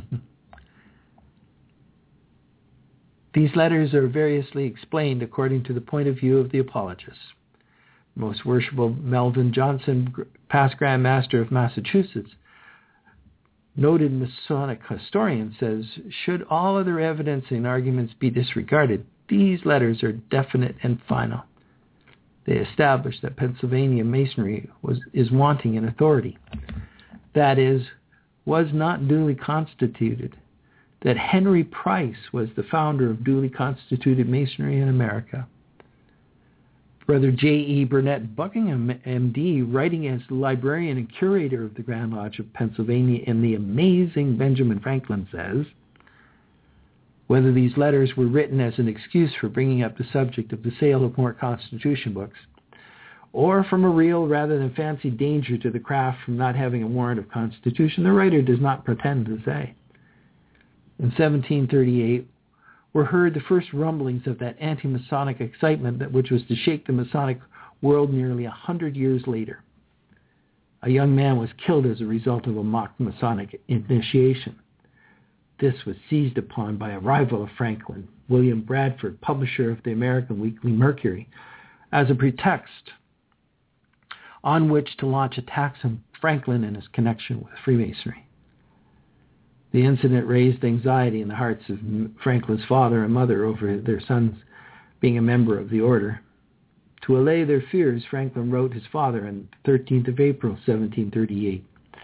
Speaker 1: These letters are variously explained according to the point of view of the apologists. Most Worshipful Melvin Johnson, past Grand Master of Massachusetts, noted Masonic historian, says, should all other evidence and arguments be disregarded, these letters are definite and final. They establish that Pennsylvania Masonry was is wanting in authority. That is, was not duly constituted. That Henry Price was the founder of duly constituted Masonry in America. Brother J E Burnett Buckingham, M D, writing as librarian and curator of the Grand Lodge of Pennsylvania in the amazing Benjamin Franklin, says, whether these letters were written as an excuse for bringing up the subject of the sale of more Constitution books, or from a real rather than fancied danger to the craft from not having a warrant of Constitution, the writer does not pretend to say. In seventeen thirty-eight were heard the first rumblings of that anti-Masonic excitement that which was to shake the Masonic world nearly a hundred years later. A young man was killed as a result of a mock Masonic initiation. This was seized upon by a rival of Franklin, William Bradford, publisher of the American Weekly Mercury, as a pretext on which to launch attacks on Franklin and his connection with Freemasonry. The incident raised anxiety in the hearts of Franklin's father and mother over their son's being a member of the order. To allay their fears, Franklin wrote his father on the thirteenth of April, seventeen thirty-eight.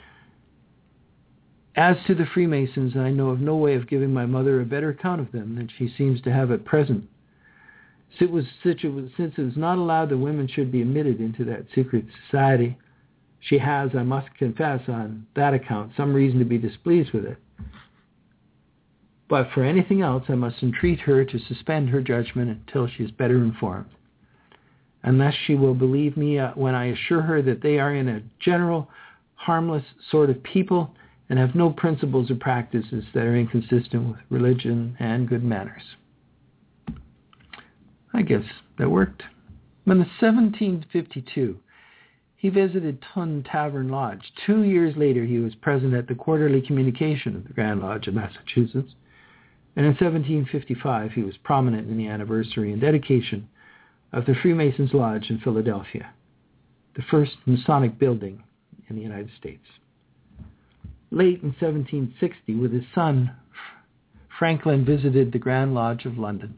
Speaker 1: As to the Freemasons, I know of no way of giving my mother a better account of them than she seems to have at present. Since it was, since it was not allowed that women should be admitted into that secret society, she has, I must confess, on that account, some reason to be displeased with it. But for anything else, I must entreat her to suspend her judgment until she is better informed. Unless she will believe me uh, when I assure her that they are in a general, harmless sort of people and have no principles or practices that are inconsistent with religion and good manners. I guess that worked. In seventeen fifty-two, he visited Tun Tavern Lodge. Two years later, he was present at the quarterly communication of the Grand Lodge of Massachusetts. And in seventeen fifty-five, he was prominent in the anniversary and dedication of the Freemasons' Lodge in Philadelphia, the first Masonic building in the United States. Late in seventeen sixty, with his son, Franklin visited the Grand Lodge of London.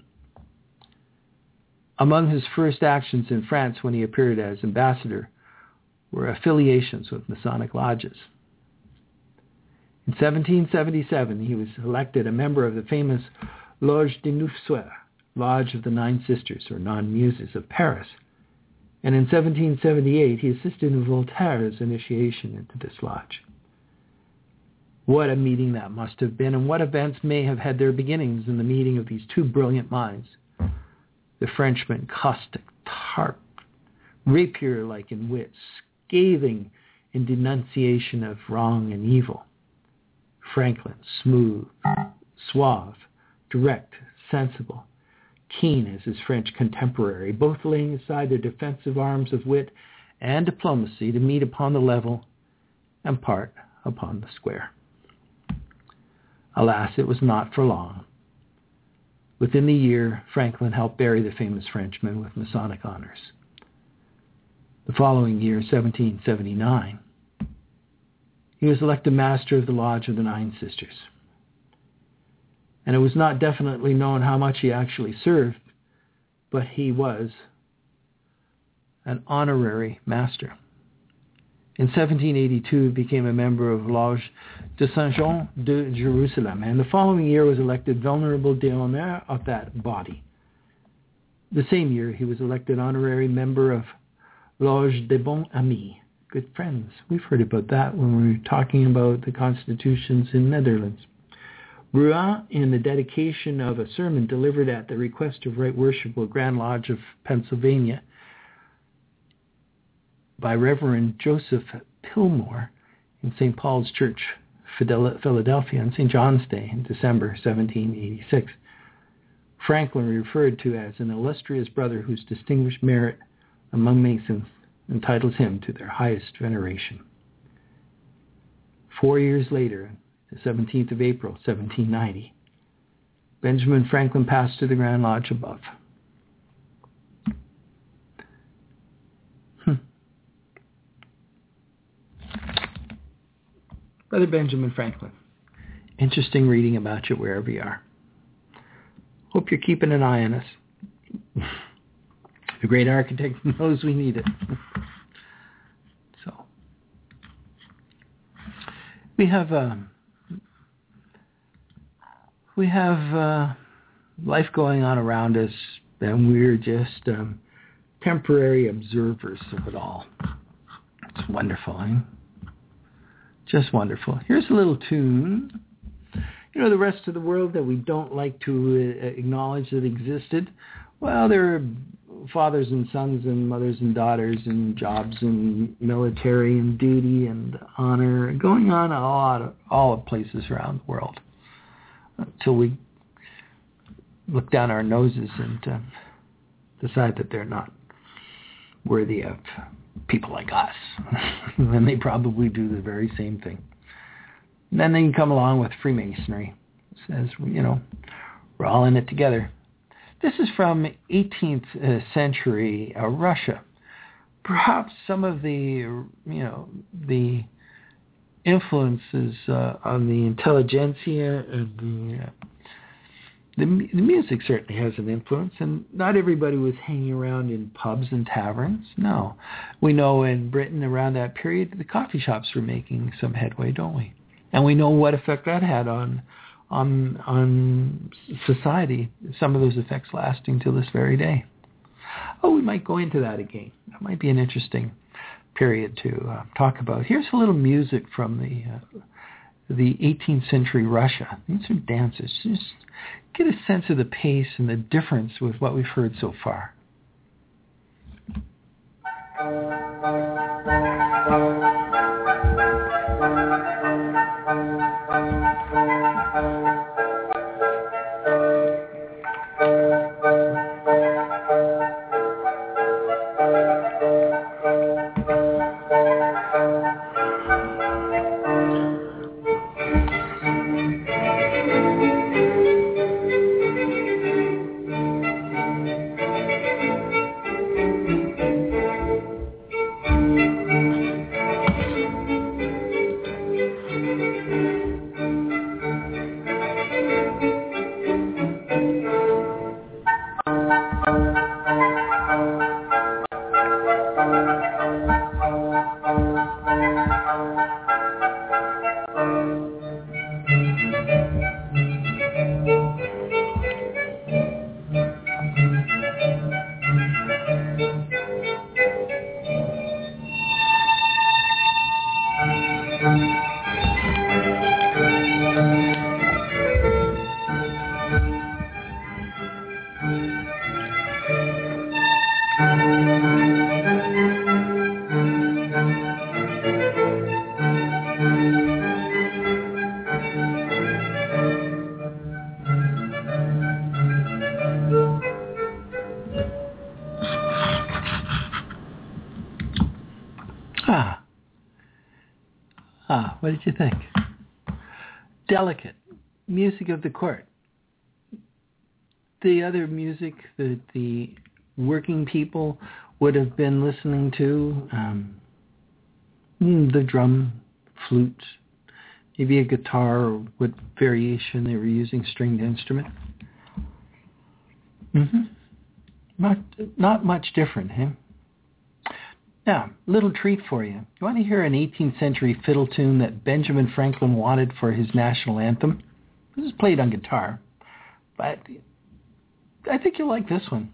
Speaker 1: Among his first actions in France when he appeared as ambassador were affiliations with Masonic lodges. In seventeen seventy-seven, he was elected a member of the famous Loge des Neuf Sœurs, Lodge of the Nine Sisters, or Non-Muses of Paris. And in seventeen seventy-eight, he assisted in Voltaire's initiation into this lodge. What a meeting that must have been, and what events may have had their beginnings in the meeting of these two brilliant minds. The Frenchman, caustic, tart, rapier-like in wit, scathing in denunciation of wrong and evil. Franklin, smooth, suave, direct, sensible, keen as his French contemporary, both laying aside their defensive arms of wit and diplomacy to meet upon the level and part upon the square. Alas, it was not for long. Within the year, Franklin helped bury the famous Frenchman with Masonic honors. The following year, seventeen seventy-nine, he was elected Master of the Lodge of the Nine Sisters. And it was not definitely known how much he actually served, but he was an honorary master. In seventeen eighty-two, he became a member of Lodge de Saint-Jean de Jerusalem, and the following year was elected Venerable d'Honneur of that body. The same year, he was elected honorary member of Loge des Bons Amis, good friends. We've heard about that when we were talking about the constitutions in Netherlands. Rouen, in the dedication of a sermon delivered at the request of Right Worshipful Grand Lodge of Pennsylvania by Reverend Joseph Pillmore in Saint Paul's Church, Philadelphia, on Saint John's Day in December seventeen eighty-six. Franklin, referred to as an illustrious brother whose distinguished merit among Masons entitles him to their highest veneration. Four years later, the seventeenth of April, seventeen ninety, Benjamin Franklin passed to the Grand Lodge above. Hmm. Brother Benjamin Franklin, interesting reading about you wherever you are. Hope you're keeping an eye on us. The great architect knows we need it. So, we have uh, we have uh, life going on around us, and we're just um, temporary observers of it all. It's wonderful, eh? Just wonderful. Here's a little tune. You know, the rest of the world that we don't like to uh, acknowledge that existed, well, there are fathers and sons and mothers and daughters and jobs and military and duty and honor going on a lot of all places around the world until we look down our noses and uh, decide that they're not worthy of people like us. And they probably do the very same thing. And then they can come along with Freemasonry. It says, you know, we're all in it together. This is from eighteenth century uh, Russia. Perhaps some of the, you know, the influences uh, on the intelligentsia and the, uh, the the music certainly has an influence, and not everybody was hanging around in pubs and taverns. No. We know in Britain around that period, the coffee shops were making some headway, don't we? And we know what effect that had on on on society, some of those effects lasting till this very day. Oh, we might go into that again. That might be an interesting period to uh, talk about. Here's a little music from the uh, the eighteenth century Russia. These are dances. Just get a sense of the pace and the difference with what we've heard so far. What did you think? Delicate. Music of the court. The other music that the working people would have been listening to, um, the drum, flute, maybe a guitar, or what variation they were using, stringed instrument. Mm-hmm. Not, not much different, eh? Now, little treat for you. You want to hear an eighteenth century fiddle tune that Benjamin Franklin wanted for his national anthem? This is played on guitar, but I think you'll like this one.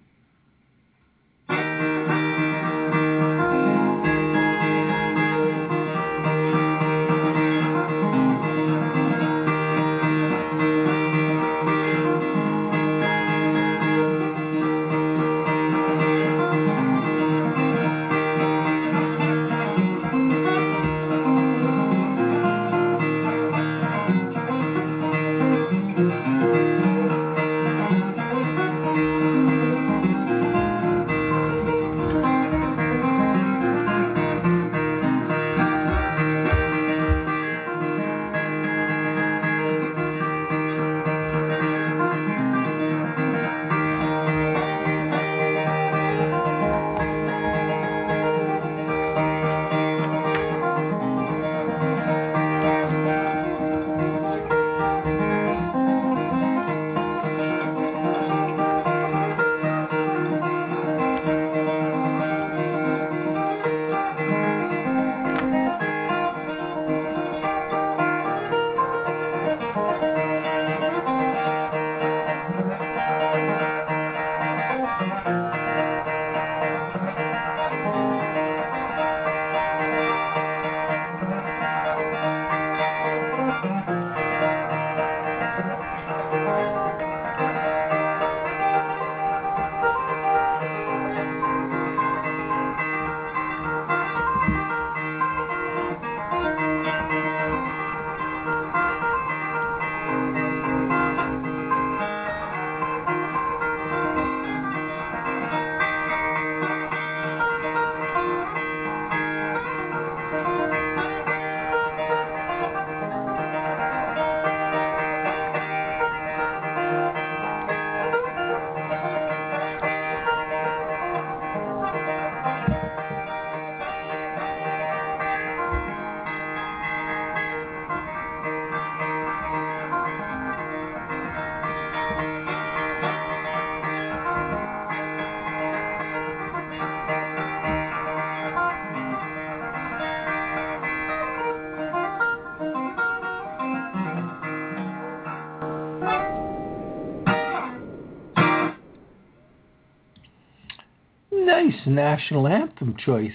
Speaker 1: Nice national anthem choice,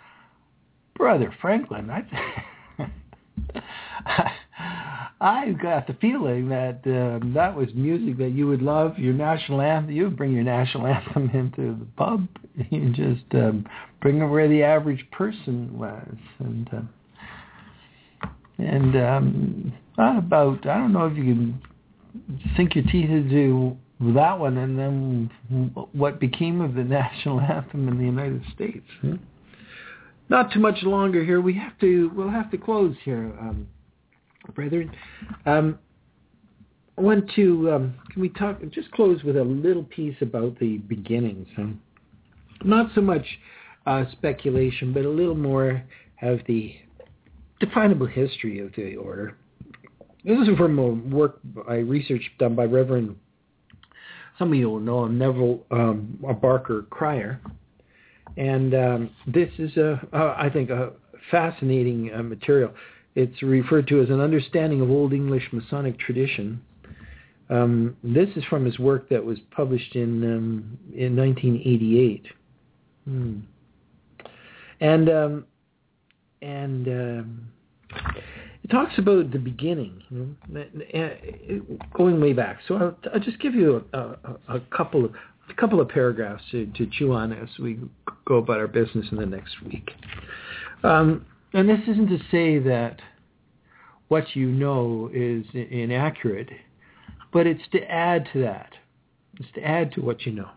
Speaker 1: Brother Franklin. I, I got the feeling that um, that was music that you would love. Your national anthem, you would bring your national anthem into the pub. You just um, bring it where the average person was, and uh, and um, not about. I don't know if you can sink your teeth into that one, and then what became of the national anthem in the United States. Hmm? Not too much longer here. We have to. We'll have to close here, um, brethren. Um, I want to. Um, can we talk? Just close with a little piece about the beginnings. Huh? Not so much uh, speculation, but a little more of the definable history of the order. This is from a work by research done by Reverend. Some of you will know him, Neville um, Barker Cryer. And um, this is, a, uh, I think, a fascinating uh, material. It's referred to as an understanding of Old English Masonic tradition. Um, this is from his work that was published in um, in nineteen eighty-eight. Hmm. And um, and um, it talks about the beginning, you know, going way back. So I'll, I'll just give you a, a, a couple of a couple of paragraphs to, to chew on as we go about our business in the next week. Um, and this isn't to say that what you know is inaccurate, but it's to add to that. It's to add to what you know.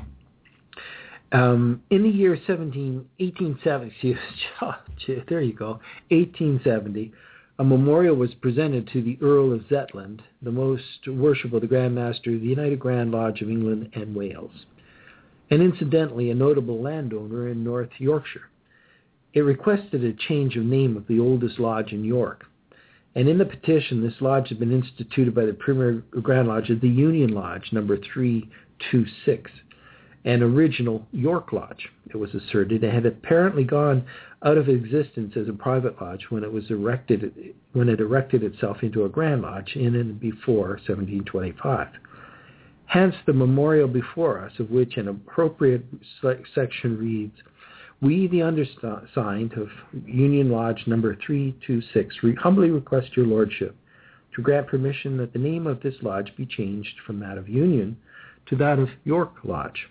Speaker 1: Um, in the year seventeen, eighteen seventy, there you go, eighteen seventy, a memorial was presented to the Earl of Zetland, the most worshipful of the Grand Master of the United Grand Lodge of England and Wales, and incidentally a notable landowner in North Yorkshire. It requested a change of name of the oldest lodge in York, and in the petition this lodge had been instituted by the Premier Grand Lodge as the Union Lodge number three two six, an original York Lodge, it was asserted, and had apparently gone out of existence as a private lodge when it was erected when it erected itself into a Grand Lodge in and before seventeen twenty-five. Hence, the memorial before us, of which an appropriate section reads, "We, the undersigned of Union Lodge number three two six, humbly request your lordship to grant permission that the name of this lodge be changed from that of Union to that of York Lodge."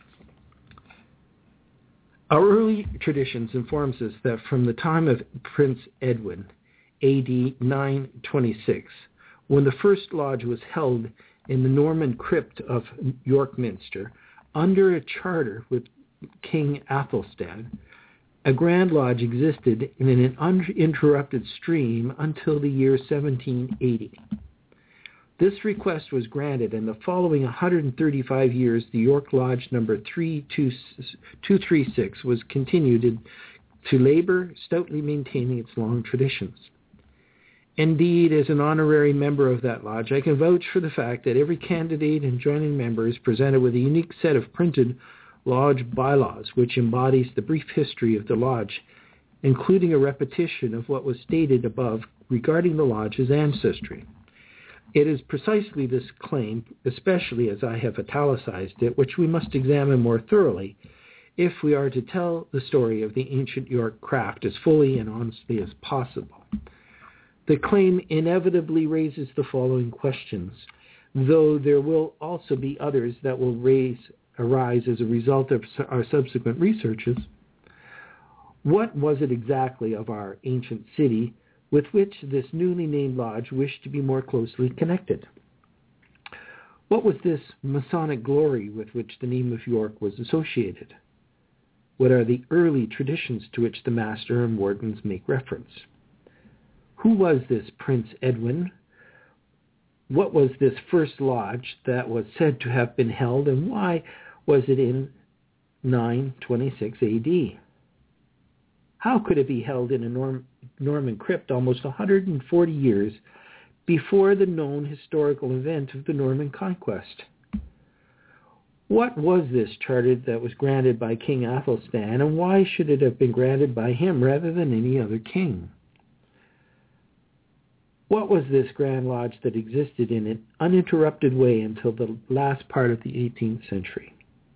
Speaker 1: Our early traditions informs us that from the time of Prince Edwin, A D nine twenty-six, when the first lodge was held in the Norman crypt of York Minster, under a charter with King Athelstan, a Grand Lodge existed in an uninterrupted stream until the year seventeen eighty. This request was granted, and the following one hundred thirty-five years, the York Lodge number three two three six was continued to labor, stoutly maintaining its long traditions. Indeed, as an honorary member of that lodge, I can vouch for the fact that every candidate and joining member is presented with a unique set of printed lodge bylaws, which embodies the brief history of the lodge, including a repetition of what was stated above regarding the lodge's ancestry. It is precisely this claim, especially as I have italicized it, which we must examine more thoroughly if we are to tell the story of the ancient York craft as fully and honestly as possible. The claim inevitably raises the following questions, though there will also be others that will raise, arise as a result of our subsequent researches. What was it exactly of our ancient city with which this newly named lodge wished to be more closely connected? What was this Masonic glory with which the name of York was associated? What are the early traditions to which the master and wardens make reference? Who was this Prince Edwin? What was this first lodge that was said to have been held, and why was it in nine twenty-six A D? How could it be held in a Norm- Norman crypt almost one hundred forty years before the known historical event of the Norman conquest? What was this charter that was granted by King Athelstan, and why should it have been granted by him rather than any other king? What was this Grand Lodge that existed in an uninterrupted way until the last part of the eighteenth century?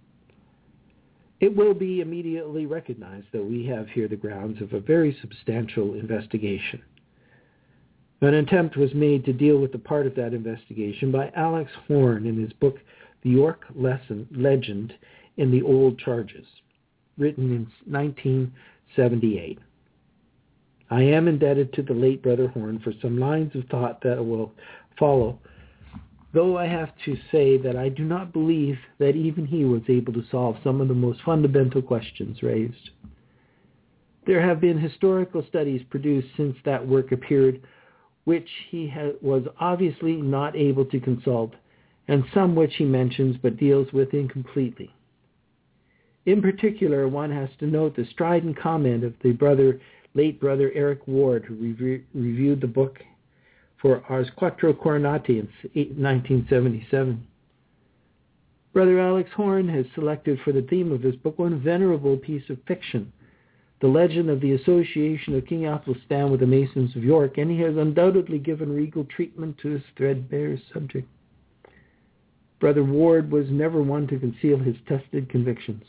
Speaker 1: It will be immediately recognized that we have here the grounds of a very substantial investigation. An attempt was made to deal with the part of that investigation by Alex Horne in his book, The York Lesson, Legend in the Old Charges, written in nineteen seventy-eight. I am indebted to the late Brother Horne for some lines of thought that will follow, though I have to say that I do not believe that even he was able to solve some of the most fundamental questions raised. There have been historical studies produced since that work appeared, which he ha- was obviously not able to consult, and some which he mentions but deals with incompletely. In particular, one has to note the strident comment of the brother, late Brother Eric Ward, who re- reviewed the book for Ars Quattro Coronati in nineteen seventy-seven. Brother Alex Horne has selected for the theme of his book one venerable piece of fiction, the legend of the association of King Athelstan with the Masons of York, and he has undoubtedly given regal treatment to this threadbare subject. Brother Ward was never one to conceal his tested convictions.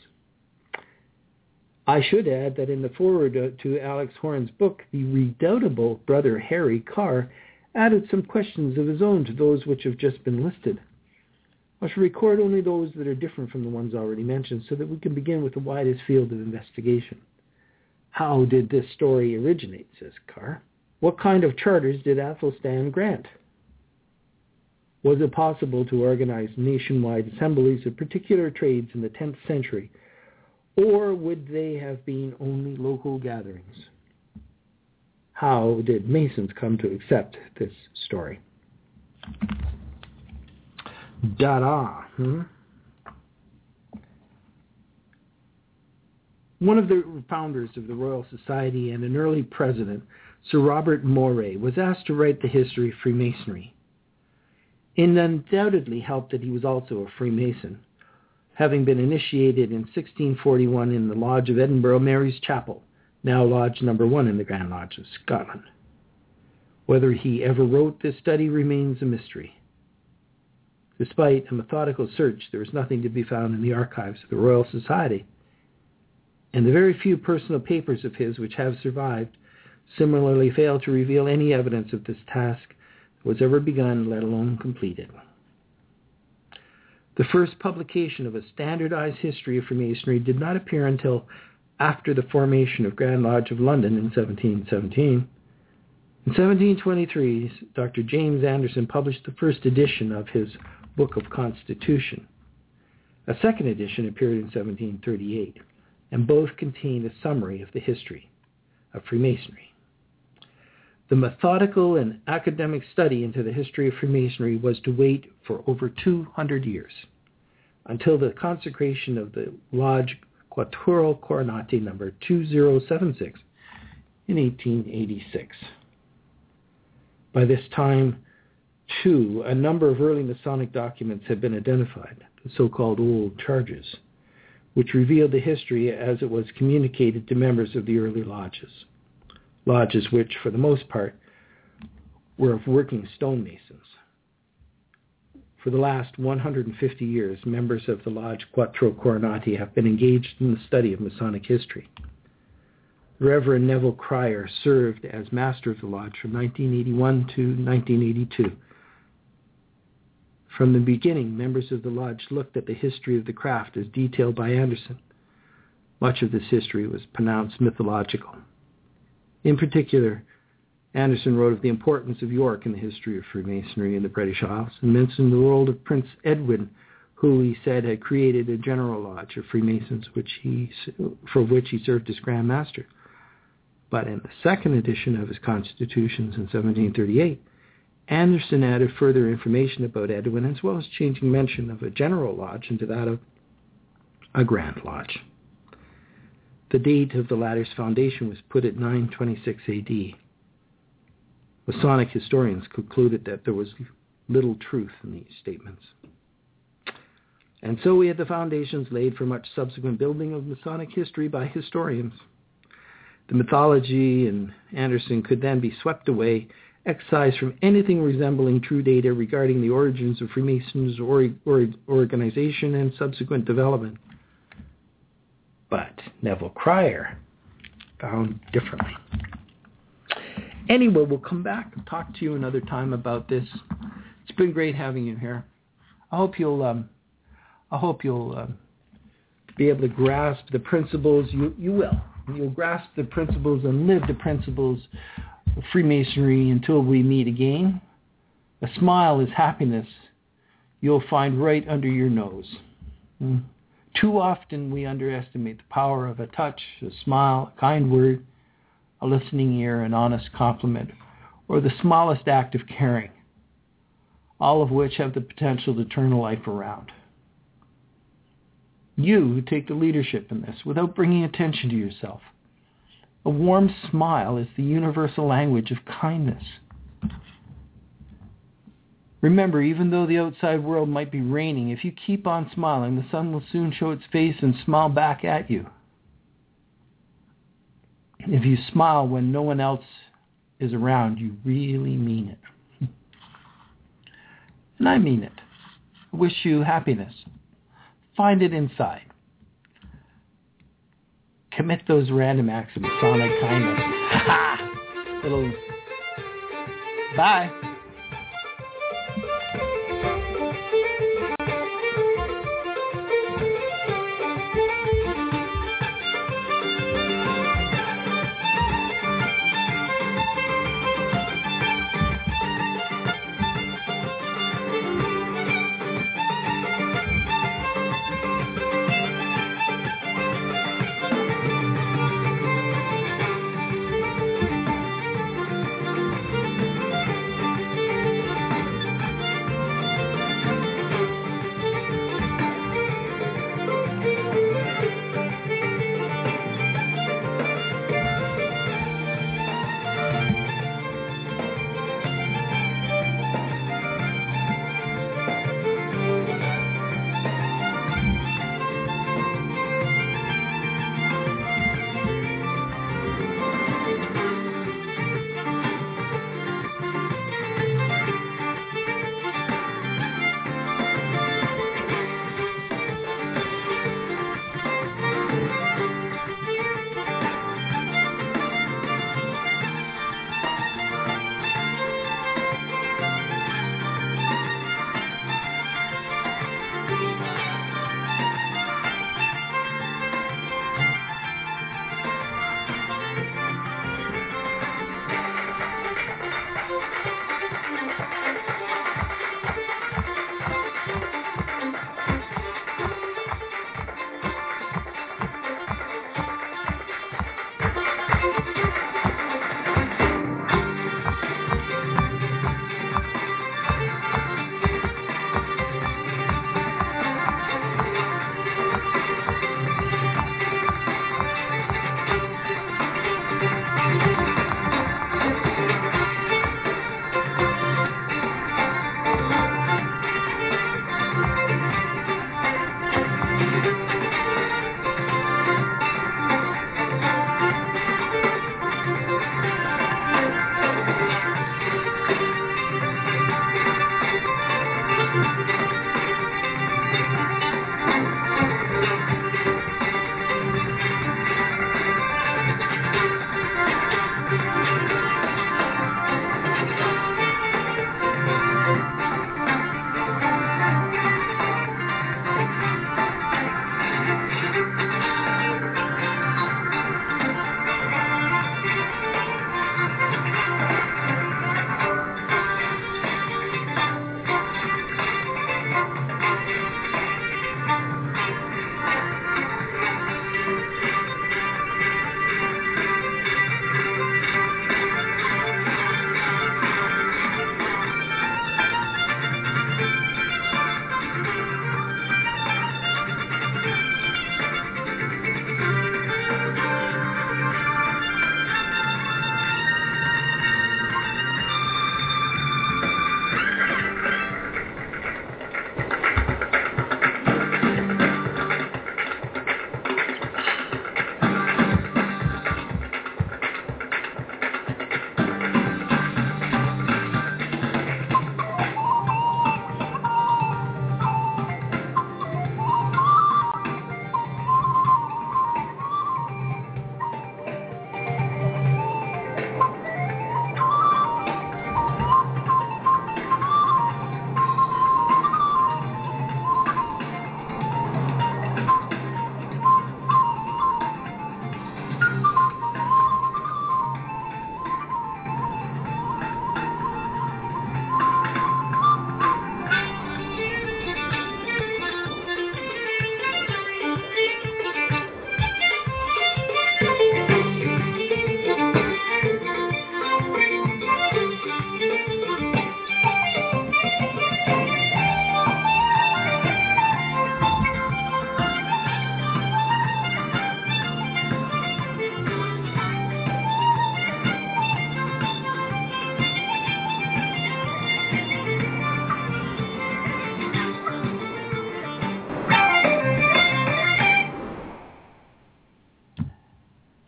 Speaker 1: I should add that in the foreword to Alex Horne's book, the redoubtable Brother Harry Carr added some questions of his own to those which have just been listed. I shall record only those that are different from the ones already mentioned so that we can begin with the widest field of investigation. How did this story originate, says Carr? What kind of charters did Athelstan grant? Was it possible to organize nationwide assemblies of particular trades in the tenth century, or would they have been only local gatherings? how did Masons come to accept this story? Dada. Hmm? One of the founders of the Royal Society and an early president, Sir Robert Moray, was asked to write the history of Freemasonry. It undoubtedly helped that he was also a Freemason, having been initiated in sixteen forty-one in the Lodge of Edinburgh Mary's Chapel, now Lodge Number One in the Grand Lodge of Scotland. Whether he ever wrote this study remains a mystery. Despite a methodical search, there is nothing to be found in the archives of the Royal Society, and the very few personal papers of his which have survived similarly fail to reveal any evidence of this task that was ever begun, let alone completed. The first publication of a standardized history of Freemasonry did not appear until after the formation of Grand Lodge of London in seventeen seventeen. In seventeen twenty-three, Doctor James Anderson published the first edition of his Book of Constitution. A second edition appeared in seventeen thirty-eight, and both contained a summary of the history of Freemasonry. The methodical and academic study into the history of Freemasonry was to wait for over two hundred years, until the consecration of the Lodge Quattro Coronati number two thousand seventy-six in eighteen eighty-six. By this time, too, a number of early Masonic documents had been identified, the so-called old charges, which revealed the history as it was communicated to members of the early lodges. Lodges which, for the most part, were of working stonemasons. For the last one hundred fifty years, members of the Lodge Quattro Coronati have been engaged in the study of Masonic history. The Reverend Neville Cryer served as master of the lodge from nineteen eighty-one to nineteen eighty-two. From the beginning, members of the lodge looked at the history of the craft as detailed by Anderson. Much of this history was pronounced mythological. In particular, Anderson wrote of the importance of York in the history of Freemasonry in the British Isles and mentioned the role of Prince Edwin, who he said had created a general lodge of Freemasons which he, for which he served as Grand Master. But in the second edition of his Constitutions in seventeen thirty-eight, Anderson added further information about Edwin, as well as changing mention of a general lodge into that of a Grand Lodge. The date of the latter's foundation was put at nine twenty-six A D. Masonic historians concluded that there was little truth in these statements. And so we had the foundations laid for much subsequent building of Masonic history by historians. The mythology in Anderson could then be swept away, excised from anything resembling true data regarding the origins of Freemasons' or, or, organization and subsequent development. But Neville Cryer found differently. Anyway, we'll come back and talk to you another time about this. It's been great having you here. I hope you'll, um, I hope you'll uh, be able to grasp the principles. You, you will. You'll grasp the principles and live the principles of Freemasonry until we meet again. A smile is happiness you'll find right under your nose. Mm. Too often we underestimate the power of a touch, a smile, a kind word, a listening ear, an honest compliment, or the smallest act of caring, all of which have the potential to turn a life around. You take the leadership in this without bringing attention to yourself. A warm smile is the universal language of kindness. Remember, even though the outside world might be raining, if you keep on smiling, the sun will soon show its face and smile back at you. If you smile when no one else is around, you really mean it. And I mean it. I wish you happiness. Find it inside. Commit those random acts of Masonic kindness. Ha! It'll... Bye.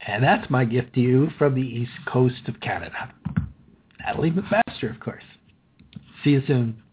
Speaker 1: And that's my gift to you from the East Coast of Canada. Natalie MacMaster, of course. See you soon.